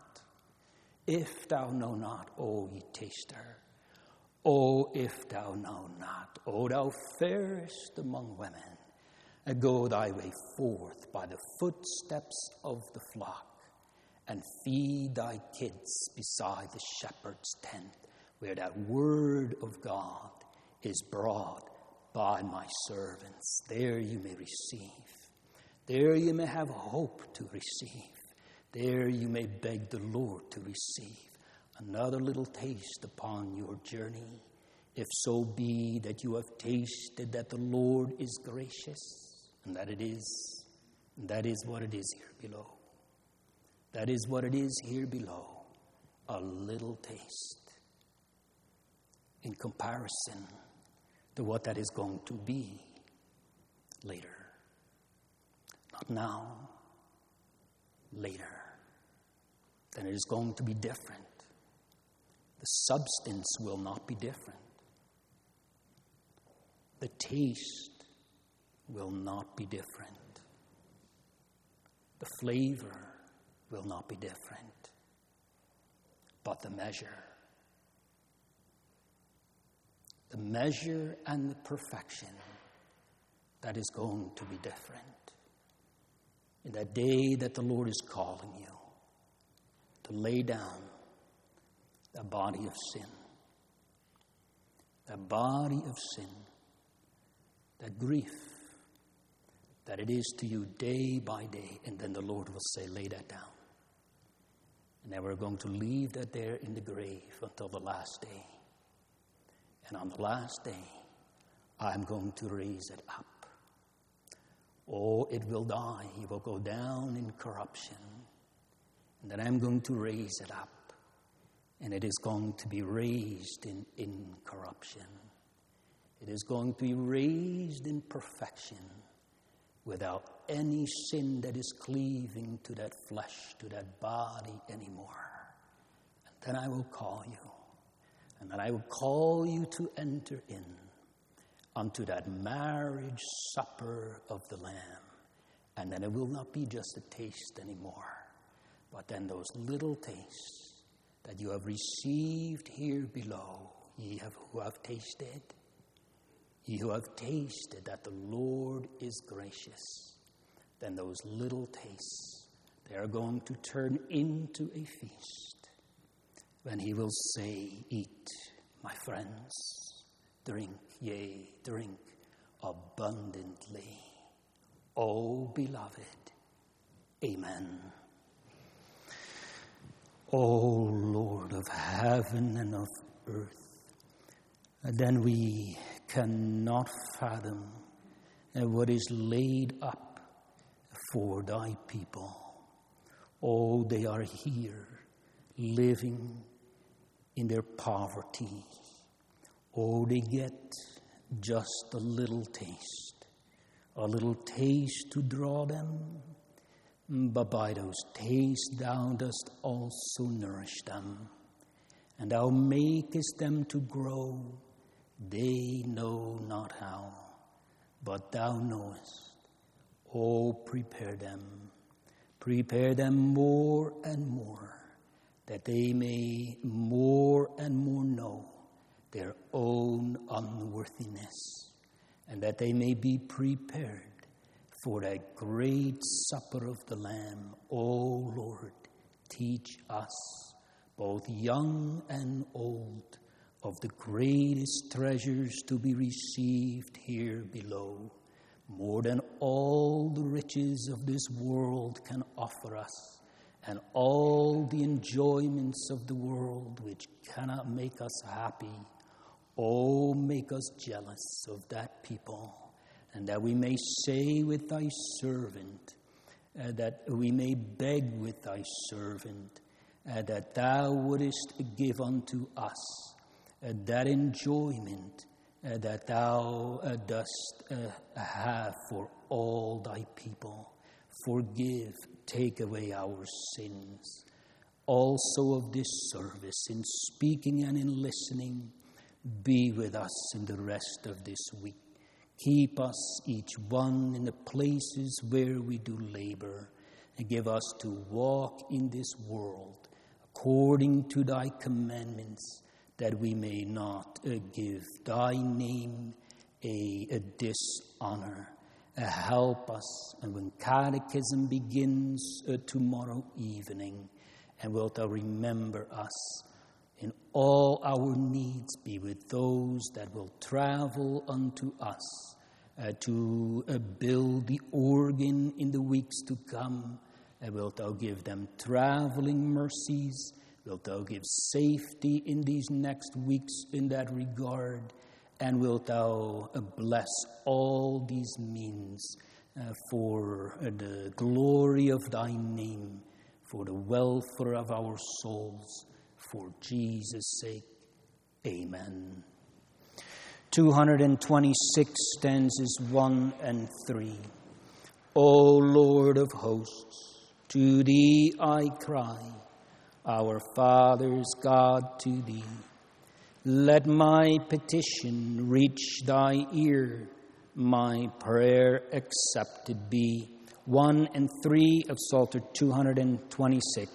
If thou know not, O ye taster, O if thou know not, O thou fairest among women, go thy way forth by the footsteps of the flock, and feed thy kids beside the shepherd's tent, where that word of God is brought by my servants. There you may receive. There you may have hope to receive. There you may beg the Lord to receive another little taste upon your journey, if so be that you have tasted that the Lord is gracious, and that it is. And that is what it is here below. That is what it is here below. a little taste in comparison to what that is going to be later. Not now, later. Then it is going to be different. The substance will not be different. The taste will not be different. The flavor will not be different. But the measure and the perfection, that is going to be different. In that day that the Lord is calling you to lay down the body of sin, that grief that it is to you day by day, and then the Lord will say, lay that down. And then we're going to leave that there in the grave until the last day. And on the last day, I'm going to raise it up. Oh, it will die. It will go down in corruption. And then I'm going to raise it up. And it is going to be raised in incorruption. It is going to be raised in perfection without any sin that is cleaving to that flesh, to that body anymore. And then I will call you. And then I will call you to enter in unto that marriage supper of the Lamb. And then it will not be just a taste anymore, but then those little tastes that you have received here below, ye who have tasted that the Lord is gracious, then those little tastes, they are going to turn into a feast when he will say, eat, my friends, drink, yea, drink abundantly. O beloved, amen. O Lord of heaven and of earth, then we cannot fathom what is laid up for thy people. Oh, they are here living in their poverty. Oh, they get just a little taste to draw them. But by those tastes thou dost also nourish them, and thou makest them to grow. They know not how, but thou knowest. Oh, prepare them more and more, that they may more and more know their own unworthiness, and that they may be prepared for that great supper of the Lamb. O Lord, teach us, both young and old, of the greatest treasures to be received here below, more than all the riches of this world can offer us, and all the enjoyments of the world which cannot make us happy. Oh, make us jealous of that people, and that we may say with thy servant, that we may beg with thy servant, that thou wouldest give unto us that enjoyment that thou dost have for all thy people. Forgive, take away our sins. Also of this service, in speaking and in listening, be with us in the rest of this week. Keep us, each one, in the places where we do labor, and give us to walk in this world according to thy commandments, that we may not give thy name a dishonor. Help us, and when catechism begins tomorrow evening, and wilt thou remember us in all our needs, be with those that will travel unto us to build the organ in the weeks to come. Wilt thou give them traveling mercies? Wilt thou give safety in these next weeks in that regard? And wilt thou bless all these means for the glory of thy name, for the welfare of our souls, For Jesus' sake, amen. 226 stanzas 1 and 3. O Lord of hosts, to thee I cry, our fathers' God, to thee. Let my petition reach thy ear, my prayer accepted be. 1 and 3 of Psalter 226.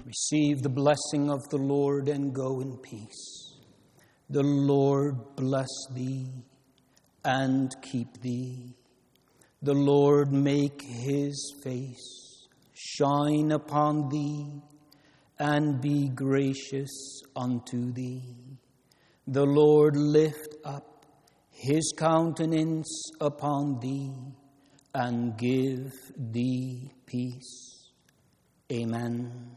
Receive the blessing of the Lord and go in peace. The Lord bless thee and keep thee. The Lord make his face shine upon thee and be gracious unto thee. The Lord lift up his countenance upon thee and give thee peace. Amen.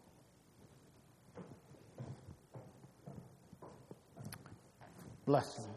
Blessing.